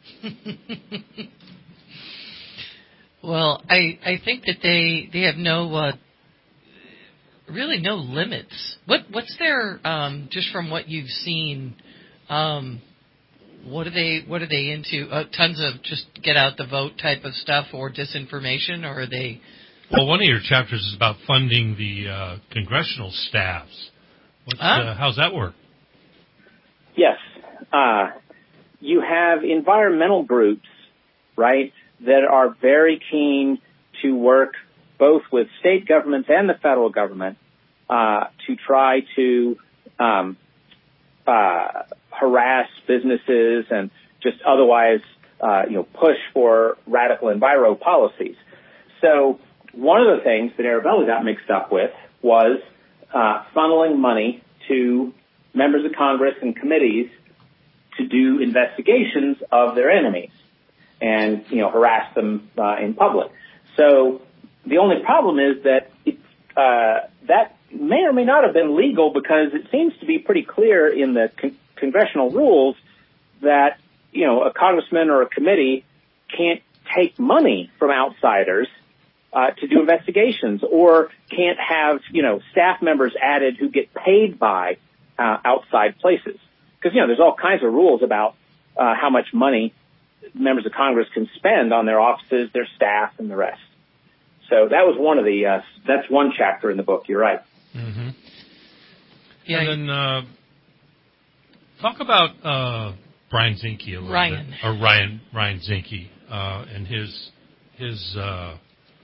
Well, I, I think that they they have no uh, really no limits. What what's their um, just from what you've seen? Um, what are they what are they into? Uh, tons of just get out the vote type of stuff or disinformation, or are they? Well, one of your chapters is about funding the uh, congressional staffs. What's, huh? uh, how's that work? Yes, uh, you have environmental groups, right, that are very keen to work both with state governments and the federal government uh, to try to um, uh, harass businesses and just otherwise, uh, you know, push for radical enviro policies. So one of the things that Arabella got mixed up with was uh, funneling money to members of Congress and committees to do investigations of their enemies and, you know, harass them uh, in public. So the only problem is that it, uh, that may or may not have been legal because it seems to be pretty clear in the con- congressional rules that, you know, a congressman or a committee can't take money from outsiders uh, to do investigations or can't have, you know, staff members added who get paid by uh, outside places. Because, you know, there's all kinds of rules about uh, how much money members of Congress can spend on their offices, their staff, and the rest. So that was one of the, uh, that's one chapter in the book, you're right. Mm-hmm. Yeah. And then uh, talk about uh, Brian Zinke a little Ryan. bit. Or Ryan, Ryan Zinke uh, and his, his uh,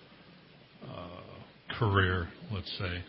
uh, career, let's say.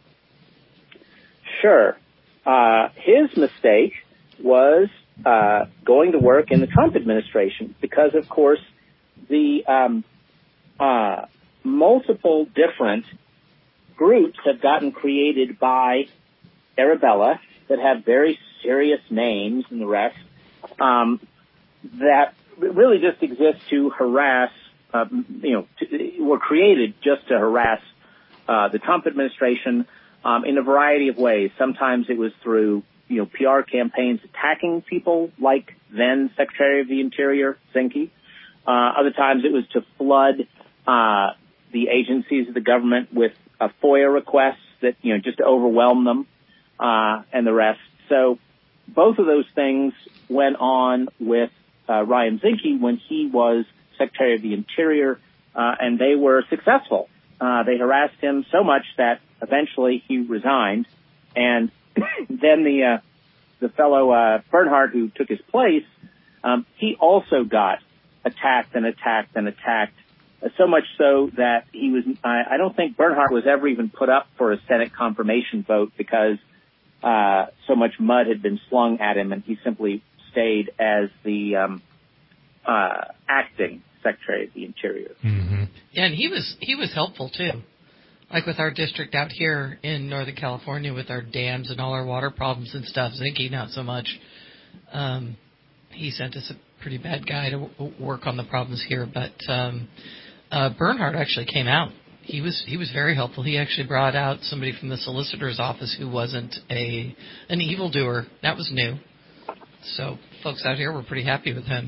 Sure. Uh, his mistake was uh, going to work in the Trump administration because, of course, the um, uh, multiple different groups have gotten created by Arabella that have very serious names and the rest um, that really just exist to harass, uh, you know, to, were created just to harass uh, the Trump administration um, in a variety of ways. Sometimes it was through, you know, P R campaigns attacking people like then Secretary of the Interior, Zinke. Uh, other times it was to flood uh, the agencies of the government with uh, FOIA requests that, you know, just to overwhelm them uh, and the rest. So both of those things went on with uh, Ryan Zinke when he was Secretary of the Interior, uh, and they were successful. Uh, they harassed him so much that eventually he resigned, and then the uh, the fellow uh, Bernhardt, who took his place, um, he also got attacked and attacked and attacked, uh, so much so that he was. I, I don't think Bernhardt was ever even put up for a Senate confirmation vote because uh, so much mud had been slung at him, and he simply stayed as the um, uh, acting Secretary of the Interior. Mm-hmm. Yeah, and he was he was helpful too. Like with our district out here in Northern California with our dams and all our water problems and stuff, Zinke not so much. Um, he sent us a pretty bad guy to w- work on the problems here, but um, uh, Bernhardt actually came out. He was he was very helpful. He actually brought out somebody from the solicitor's office who wasn't a an evildoer. That was new. So folks out here were pretty happy with him.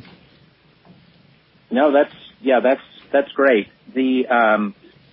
No, that's yeah, that's that's great. The um,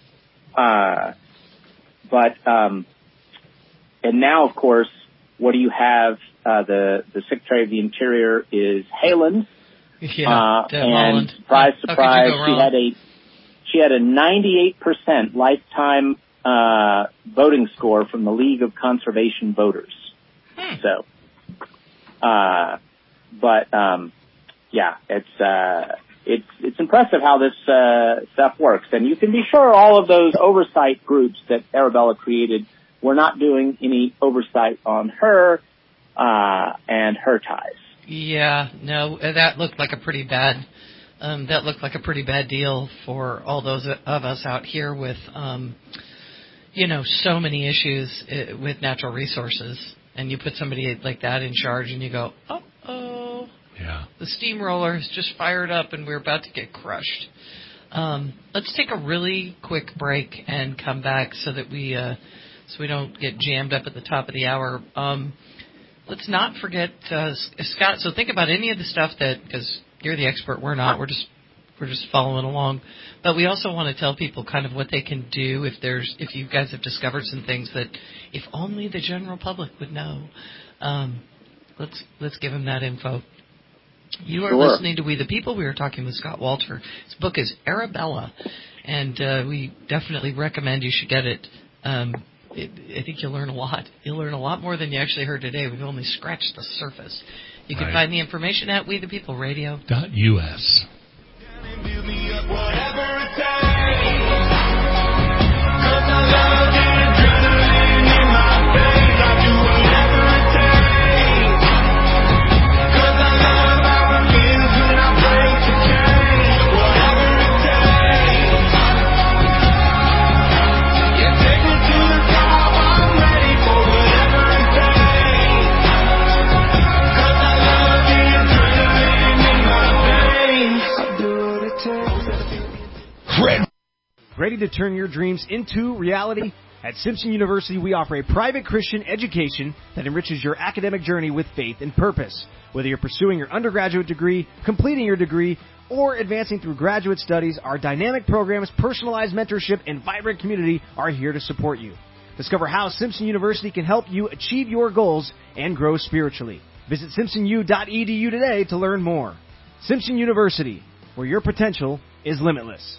uh, but um, and now of course, what do you have? Uh, the the Secretary of the Interior is Haaland, yeah, uh, Deb and Haaland. surprise, How surprise, could you go she wrong? had a she had a ninety-eight percent lifetime uh, voting score from the League of Conservation Voters. Hmm. So, uh, but um, yeah, it's. Uh, It's it's impressive how this uh, stuff works, and you can be sure all of those oversight groups that Arabella created were not doing any oversight on her uh, and her ties. Yeah, no, that looked like a pretty bad. Um, that looked like a pretty bad deal for all those of us out here with, um, you know, so many issues uh, with natural resources, and you put somebody like that in charge, and you go, oh, oh, yeah, the steamroller has just fired up, and we're about to get crushed. Um, let's take a really quick break and come back so that we uh, so we don't get jammed up at the top of the hour. Um, let's not forget uh, Scott. So think about any of the stuff that, because you're the expert, we're not. We're just we're just following along. But we also want to tell people kind of what they can do if there's if you guys have discovered some things that if only the general public would know. Um, let's let's give them that info. You are sure. listening to We the People. We are talking with Scott Walter. His book is Arabella, and uh, we definitely recommend you should get it. Um, it. I think you'll learn a lot. You'll learn a lot more than you actually heard today. We've only scratched the surface. You can right. find the information at we the people radio dot U S. Ready to turn your dreams into reality? At Simpson University, we offer a private Christian education that enriches your academic journey with faith and purpose. Whether you're pursuing your undergraduate degree, completing your degree, or advancing through graduate studies, our dynamic programs, personalized mentorship, and vibrant community are here to support you. Discover how Simpson University can help you achieve your goals and grow spiritually. Visit simpson u dot e d u today to learn more. Simpson University, where your potential is limitless.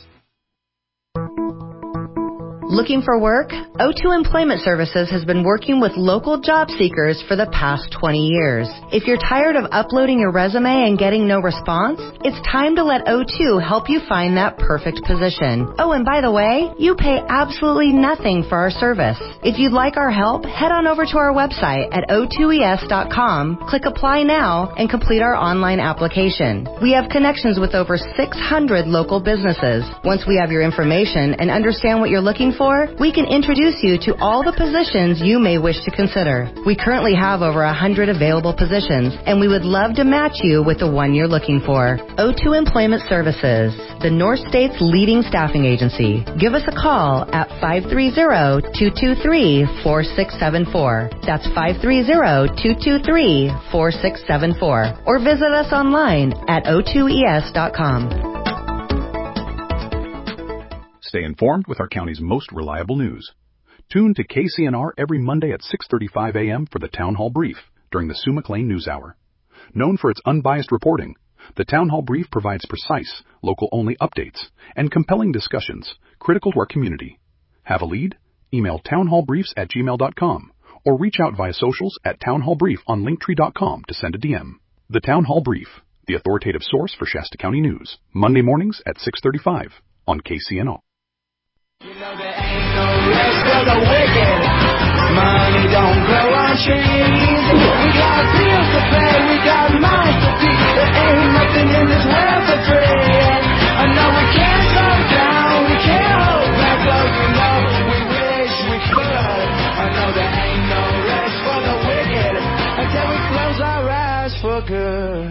Looking for work? O two Employment Services has been working with local job seekers for the past twenty years. If you're tired of uploading your resume and getting no response, it's time to let O two help you find that perfect position. Oh, and by the way, you pay absolutely nothing for our service. If you'd like our help, head on over to our website at o two e s dot com, click Apply Now, and complete our online application. We have connections with over six hundred local businesses. Once we have your information and understand what you're looking for, we can introduce you to all the positions you may wish to consider. We currently have over one hundred available positions, and we would love to match you with the one you're looking for. O two Employment Services, the North State's leading staffing agency. Give us a call at five three zero, two two three, four six seven four. That's five three zero, two two three, four six seven four. Or visit us online at o two e s dot com. Stay informed with our county's most reliable news. Tune to K C N R every Monday at six thirty-five a.m. for the Town Hall Brief during the Sue McLean News Hour. Known for its unbiased reporting, the Town Hall Brief provides precise, local-only updates and compelling discussions critical to our community. Have a lead? Email townhallbriefs at gmail dot com or reach out via socials at townhallbrief on linktree dot com to send a D M. The Town Hall Brief, the authoritative source for Shasta County news. Monday mornings at six thirty-five on K C N R. You know there ain't no rest for the wicked. Money don't grow on trees. We got bills to pay, we got minds to feed. There ain't nothing in this world for free. I know we can't slow down, we can't hold back, but you know we wish we could. I know there ain't no rest for the wicked until we close our eyes for good.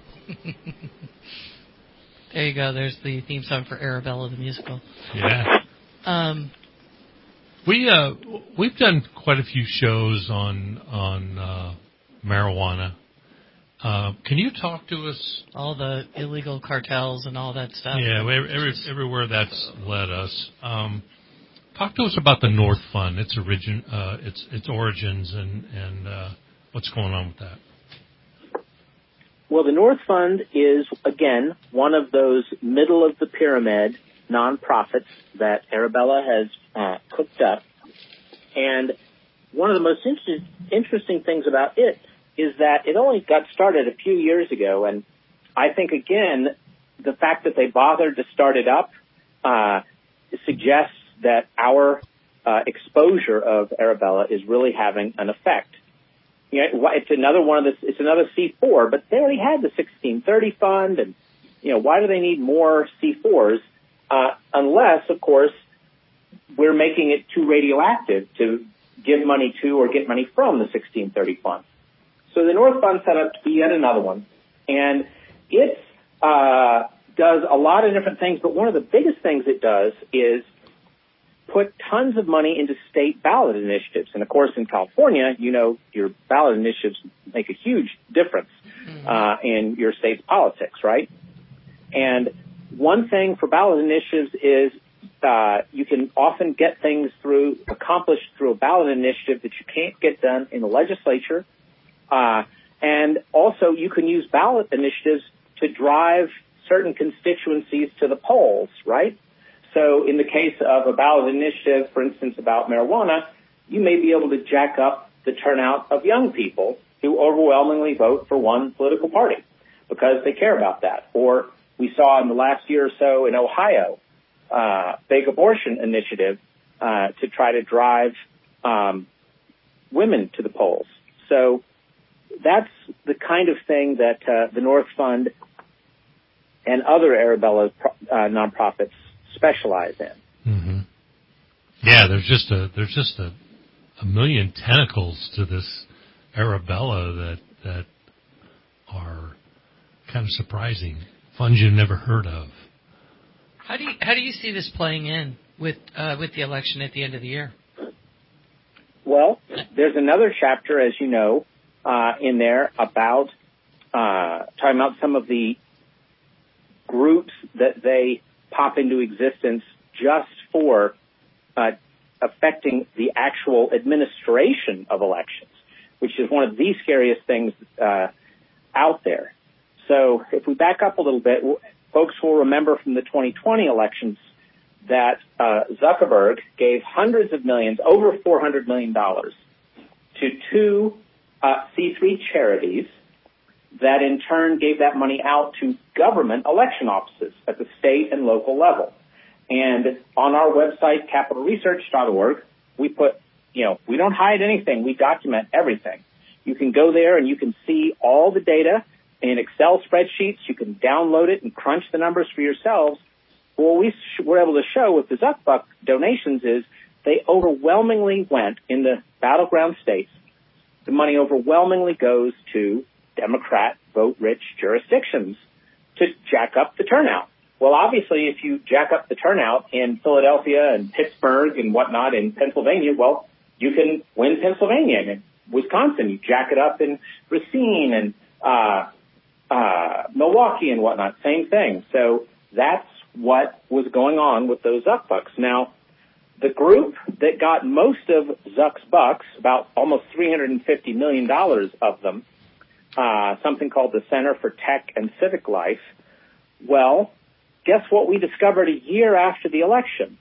There you go. There's the theme song for Arabella the musical. Yeah. Um, we uh, we've done quite a few shows on on uh, marijuana. Uh, can you talk to us? All the illegal cartels and all that stuff. Yeah, every, everywhere that's led us. Um, talk to us about the North Fund, its origin, uh, its its origins, and and uh, what's going on with that. Well, the North Fund is again one of those middle of the pyramid nonprofits that Arabella has uh, cooked up. And one of the most inter- interesting things about it is that it only got started a few years ago. And I think, again, the fact that they bothered to start it up uh, suggests that our uh, exposure of Arabella is really having an effect. You know, it's another one of the, it's another C four, but they already had the sixteen thirty fund. And, you know, why do they need more C fours? Uh, unless, of course, we're making it too radioactive to give money to or get money from the sixteen thirty fund. So the North Fund set up to be yet another one, and it uh, does a lot of different things, but one of the biggest things it does is put tons of money into state ballot initiatives. And, of course, in California, you know, your ballot initiatives make a huge difference uh, in your state's politics, right? And one thing for ballot initiatives is uh, you can often get things through, accomplished through a ballot initiative that you can't get done in the legislature. Uh, and also you can use ballot initiatives to drive certain constituencies to the polls, right? So in the case of a ballot initiative, for instance, about marijuana, you may be able to jack up the turnout of young people who overwhelmingly vote for one political party because they care about that. Or we saw in the last year or so in Ohio, uh, big abortion initiative uh, to try to drive um, women to the polls. So that's the kind of thing that uh, the North Fund and other Arabella uh, nonprofits specialize in. Mm-hmm. Yeah, there's just a there's just a, a million tentacles to this Arabella that that are kind of surprising. Funds you've never heard of. How do you how do you see this playing in with uh, with the election at the end of the year? Well, there's another chapter, as you know, uh, in there about uh, talking about some of the groups that they pop into existence just for uh, affecting the actual administration of elections, which is one of the scariest things uh, out there. So if we back up a little bit, folks will remember from the twenty twenty elections that uh, Zuckerberg gave hundreds of millions, over four hundred million dollars, to two uh, C three charities that in turn gave that money out to government election offices at the state and local level. And on our website, capital research dot org, we put, you know, we don't hide anything. We document everything. You can go there and you can see all the data in Excel spreadsheets. You can download it and crunch the numbers for yourselves. What we were able to show with the Zuckbuck donations is they overwhelmingly went in the battleground states. The money overwhelmingly goes to Democrat vote-rich jurisdictions to jack up the turnout. Well, obviously, if you jack up the turnout in Philadelphia and Pittsburgh and whatnot in Pennsylvania, well, you can win Pennsylvania. And in Wisconsin, you jack it up in Racine and uh, uh, Milwaukee and whatnot. Same thing. So that's what was going on with those Zuck bucks. Now, the group that got most of Zuck's bucks, about almost three hundred fifty million dollars of them, uh, something called the Center for Tech and Civic Life, well, guess what we discovered a year after the election?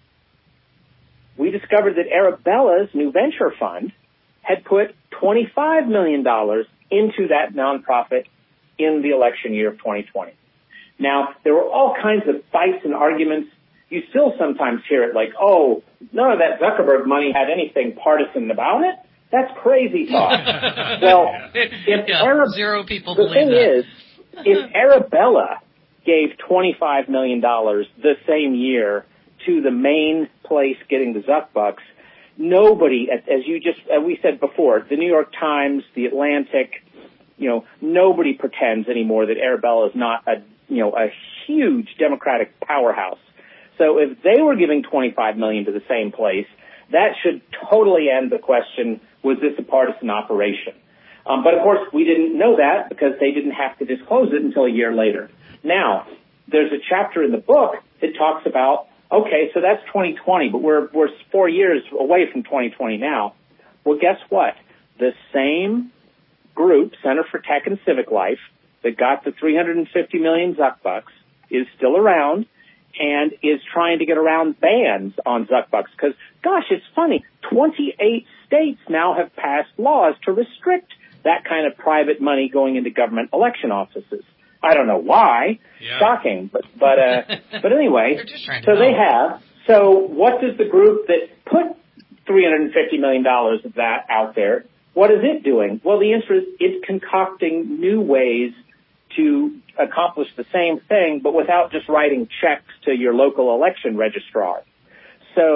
We discovered that Arabella's new venture fund had put twenty-five million dollars into that nonprofit in the election year of twenty twenty. Now, there were all kinds of fights and arguments. You still sometimes hear it like, oh, none of that Zuckerberg money had anything partisan about it. That's crazy talk. Well, if yeah, Arab- zero people the believe thing that. is, if Arabella gave twenty-five million dollars the same year to the main place getting the Zuck bucks, nobody, as you just, as we said before, the New York Times, the Atlantic, you know, nobody pretends anymore that Arabella is not a, you know, a huge Democratic powerhouse. So if they were giving twenty-five million dollars to the same place, that should totally end the question, was this a partisan operation? Um, but of course, we didn't know that because they didn't have to disclose it until a year later. Now, there's a chapter in the book that talks about, okay, so that's twenty twenty, but we're, we're four years away from twenty twenty now. Well, guess what? The same group, Center for Tech and Civic Life, that got the three hundred fifty million Zuck bucks is still around and is trying to get around bans on Zuck bucks. Because, gosh, it's funny, twenty-eight states now have passed laws to restrict that kind of private money going into government election offices. I don't know why. Yeah. Shocking. But but uh, but anyway, so they have. So what does the group that put three hundred fifty million dollars of that out there, what is it doing? Well, the answer is it's concocting new ways to accomplish the same thing, but without just writing checks to your local election registrar. So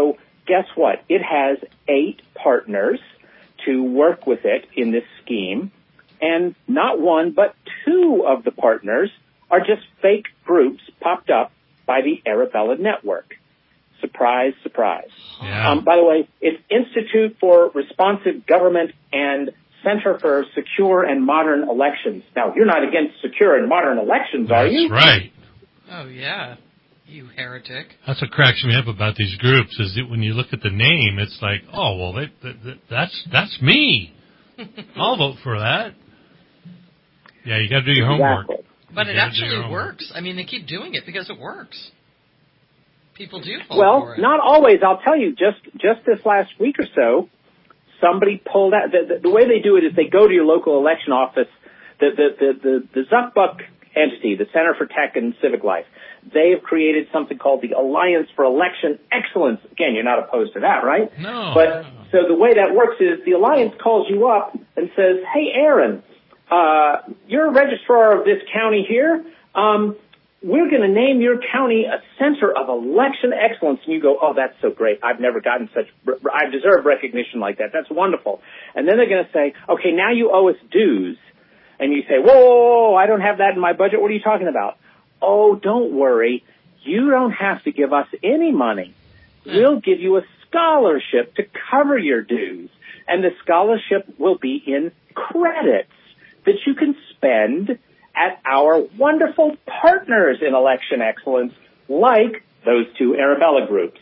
guess what? It has eight partners to work with it in this scheme, and not one but two of the partners are just fake groups popped up by the Arabella Network. Surprise, surprise. Yeah. Um, by the way, it's Institute for Responsive Government and Center for Secure and Modern Elections. Now, you're not against secure and modern elections, are you? That's right. Oh, yeah. You heretic. That's what cracks me up about these groups is that when you look at the name, it's like, oh, well, they, they, they, that's that's me. I'll vote for that. Yeah, you got to do your homework. Exactly. But You it gotta do actually your homework. works. I mean, they keep doing it because it works. People do fall Well, for it. not always. I'll tell you, just just this last week or so, somebody pulled out. The, the, the way they do it is they go to your local election office. The the the the, the Zuckbuck entity, the Center for Tech and Civic Life, they have created something called the Alliance for Election Excellence. Again, you're not opposed to that, right? No. But so the way that works is the Alliance calls you up and says, "Hey, Aaron, uh, you're a registrar of this county here. Um, we're going to name your county a center of election excellence." And you go, "Oh, that's so great. I've never gotten such, I deserve recognition like that. That's wonderful." And then they're going to say, "Okay, now you owe us dues." And you say, whoa, whoa, whoa, I don't have that in my budget. What are you talking about? "Oh, don't worry. You don't have to give us any money. We'll give you a scholarship to cover your dues. And the scholarship will be in credits that you can spend at our wonderful partners in election excellence, like those two Arabella groups."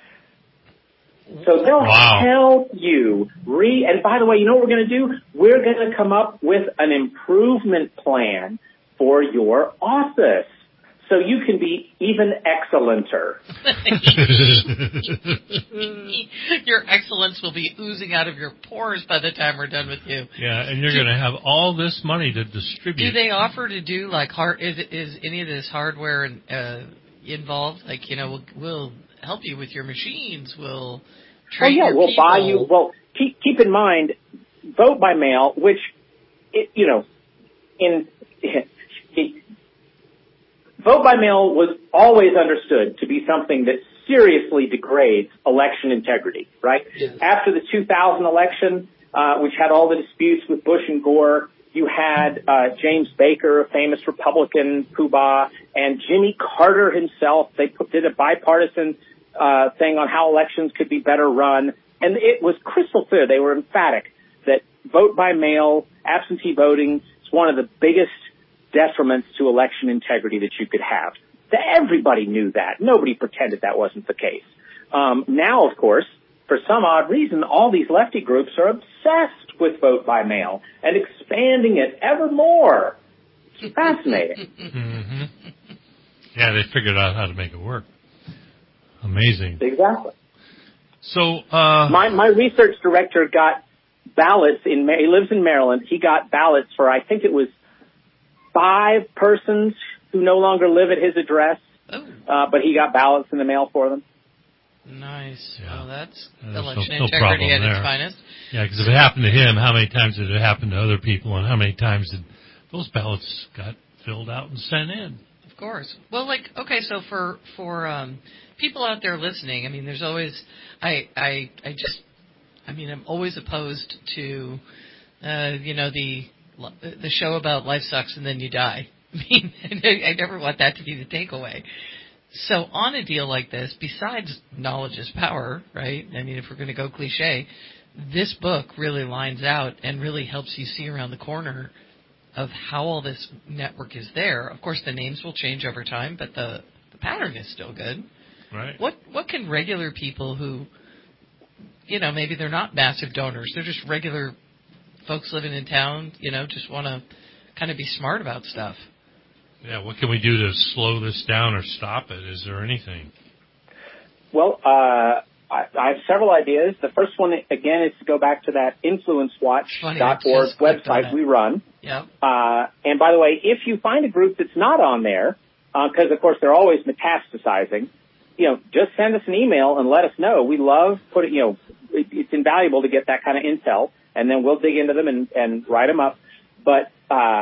So they'll Wow. help you re, and by the way, you know what we're going to do? We're going to come up with an improvement plan for your office so you can be even excellenter. Your excellence will be oozing out of your pores by the time we're done with you. Yeah, and you're going to have all this money to distribute. Do they offer to do like hard? Is is any of this hardware uh, involved? Like, you know, we'll, we'll help you with your machines. We'll Oh train yeah, your we'll people. buy you. Well, keep keep in mind, vote by mail, which, it, you know, in it, vote by mail was always understood to be something that seriously degrades election integrity. Right? Yes. After the two thousand election, uh, which had all the disputes with Bush and Gore, you had uh, James Baker, a famous Republican poobah, and Jimmy Carter himself. They put, did a bipartisan uh, thing on how elections could be better run. And it was crystal clear. They were emphatic that vote by mail, absentee voting is one of the biggest detriments to election integrity that you could have. Everybody knew that. Nobody pretended that wasn't the case. Um, now, of course, for some odd reason, all these lefty groups are obsessed with vote by mail and expanding it ever more. It's fascinating. Mm-hmm. Yeah, they figured out how to make it work. Amazing. Exactly. So, uh... My, my research director got ballots in, he lives in Maryland. He got ballots for, I think it was five persons who no longer live at his address. Oh. Uh, but he got ballots in the mail for them. Nice. Yeah. Well, that's Yeah, election no, no integrity at there. its finest. Yeah, because if it happened to him, how many times did it happen to other people, and how many times did those ballots got filled out and sent in? Of course. Well, like, okay, so for for um, people out there listening, I mean, there's always, I I I just, I mean, I'm always opposed to, uh, you know, the the show about life sucks and then you die. I mean, I never want that to be the takeaway. So on a deal like this, besides knowledge is power, right? I mean, if we're going to go cliche, this book really lines out and really helps you see around the corner of how all this network is there. Of course, the names will change over time, but the, the pattern is still good. Right. What what can regular people who, you know, maybe they're not massive donors, they're just regular folks living in town, you know, just want to kind of be smart about stuff. Yeah, what can we do to slow this down or stop it? Is there anything? Well, uh, I, I have several ideas. The first one, again, is to go back to that influence watch dot org website we run. Yeah. Uh, and by the way, if you find a group that's not on there, because, uh, of course, they're always metastasizing, you know, just send us an email and let us know. We love putting, you know, it, it's invaluable to get that kind of intel, and then we'll dig into them and, and write them up. But uh,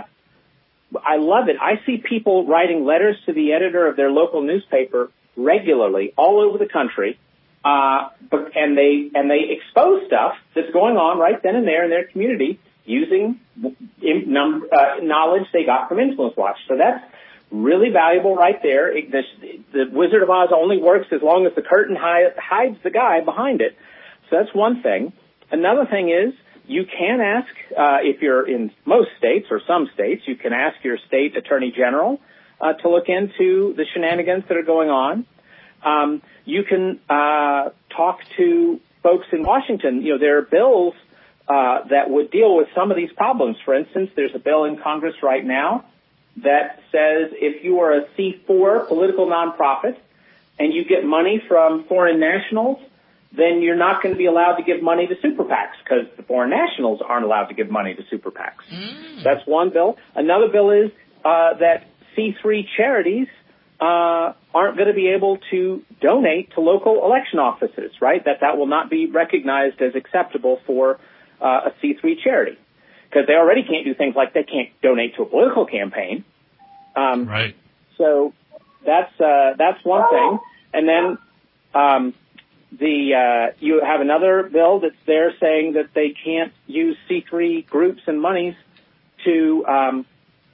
I love it. I see people writing letters to the editor of their local newspaper regularly all over the country, uh, but, and they and they expose stuff that's going on right then and there in their community using in, num, uh, knowledge they got from Influence Watch. So that's really valuable right there. It, the, the Wizard of Oz only works as long as the curtain hi- hides the guy behind it. So that's one thing. Another thing is you can ask, uh, if you're in most states or some states, you can ask your state attorney general uh, to look into the shenanigans that are going on. Um, you can uh, talk to folks in Washington. You know, there are bills uh, that would deal with some of these problems. For instance, there's a bill in Congress right now that says if you are a C four political nonprofit and you get money from foreign nationals, then you're not going to be allowed to give money to super PACs because the foreign nationals aren't allowed to give money to super PACs. Mm. That's one bill. Another bill is uh, that C three charities uh, aren't going to be able to donate to local election offices, right? That that will not be recognized as acceptable for uh, a C three charity because they already can't do things like they can't donate to a political campaign. Um, right. So that's uh, that's one thing. And then um, the uh, you have another bill that's there saying that they can't use C three groups and monies to um,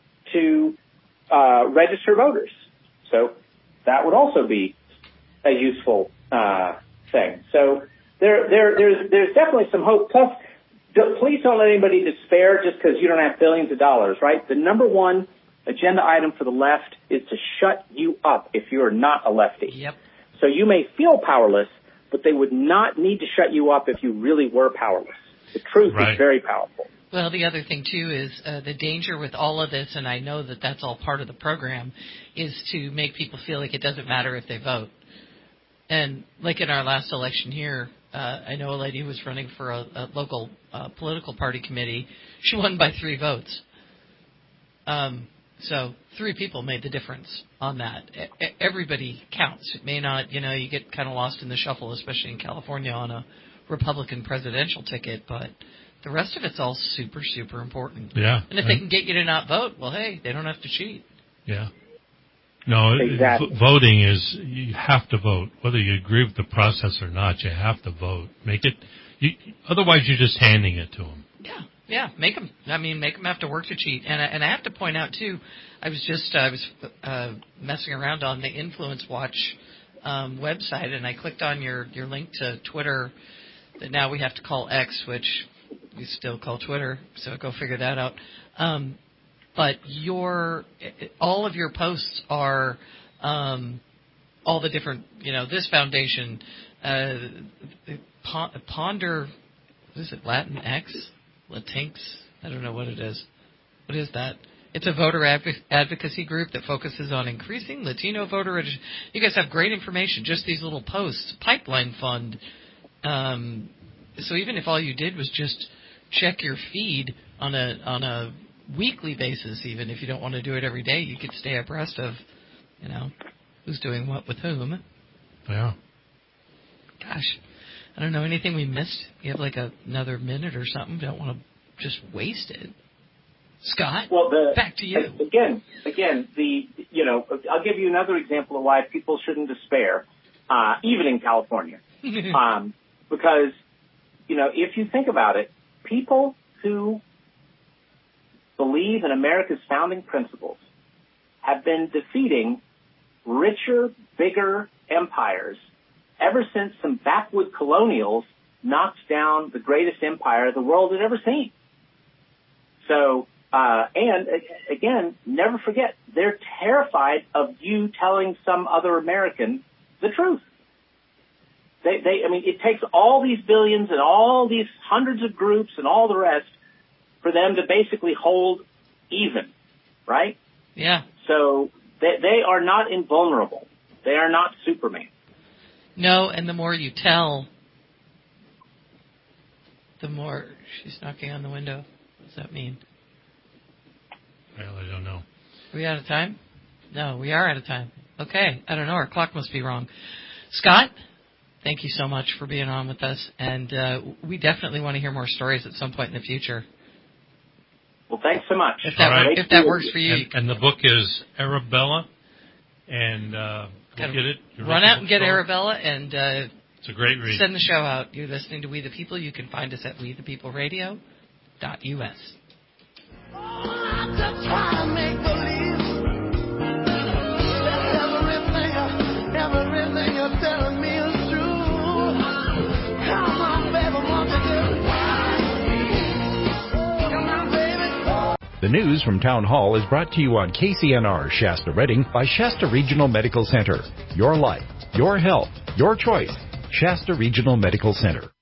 to uh, register voters. So that would also be a useful uh, thing. So there, there, there's, there's definitely some hope. Plus, do, please don't let anybody despair just because you don't have billions of dollars, right? The number one agenda item for the left is to shut you up if you're not a lefty. Yep. So you may feel powerless, but they would not need to shut you up if you really were powerless. The truth right. is very powerful. Well, the other thing, too, is uh, the danger with all of this, and I know that that's all part of the program, is to make people feel like it doesn't matter if they vote. And like in our last election here, uh, I know a lady who was running for a, a local uh, political party committee. She won by three votes. Um, so three people made the difference on that. E- everybody counts. It may not, you know, you get kind of lost in the shuffle, especially in California on a Republican presidential ticket, but the rest of it's all super, super important. Yeah. And if they can get you to not vote, well, hey, they don't have to cheat. Yeah. No, exactly. v- voting is, you have to vote. Whether you agree with the process or not, you have to vote. Make it, you, otherwise you're just handing it to them. Yeah, yeah, make them, I mean, make them have to work to cheat. And I, and I have to point out, too, I was just, uh, I was uh, messing around on the Influence Watch um, website, and I clicked on your, your link to Twitter that now we have to call X, which we still call Twitter, so go figure that out. Um, but your all of your posts are um, all the different, you know, this foundation, uh, Ponder, what is it, Latin X? Latinx? I don't know what it is. What is that? It's a voter adv- advocacy group that focuses on increasing Latino voter registration. You guys have great information, just these little posts. Pipeline Fund. Um, so even if all you did was just check your feed on a on a weekly basis, even if you don't want to do it every day, you could stay abreast of, you know, who's doing what with whom. Yeah. Gosh, I don't know, anything we missed? You have like a, another minute or something? Don't want to just waste it. Scott, well, the, back to you. Again, again, the you know, I'll give you another example of why people shouldn't despair, uh, even in California, um, because you know, if you think about it, people who believe in America's founding principles have been defeating richer, bigger empires ever since some backwood colonials knocked down the greatest empire the world had ever seen. So, uh, and again, never forget, they're terrified of you telling some other American the truth. They, they, I mean, it takes all these billions and all these hundreds of groups and all the rest for them to basically hold even, right? Yeah. So they, they are not invulnerable. They are not Superman. No, and the more you tell, the more she's knocking on the window. What does that mean? Well, I don't know. Are we out of time? No, we are out of time. Okay, I don't know. Our clock must be wrong. Scott, thank you so much for being on with us, and uh, we definitely want to hear more stories at some point in the future. Well, thanks so much. If that, right. if that works for you. And, and the book is Arabella, and uh, we'll get it. Run out and get Arabella, and uh, It's a great read. Send the show out. You're listening to We the People. You can find us at we the people radio dot U S. Oh, I'm just trying to make believe that everything, everything you're telling me is true. Come on, baby, won't you do it? Come on, baby. The news from Town Hall is brought to you on K C N R Shasta Redding by Shasta Regional Medical Center. Your life, your health, your choice. Shasta Regional Medical Center.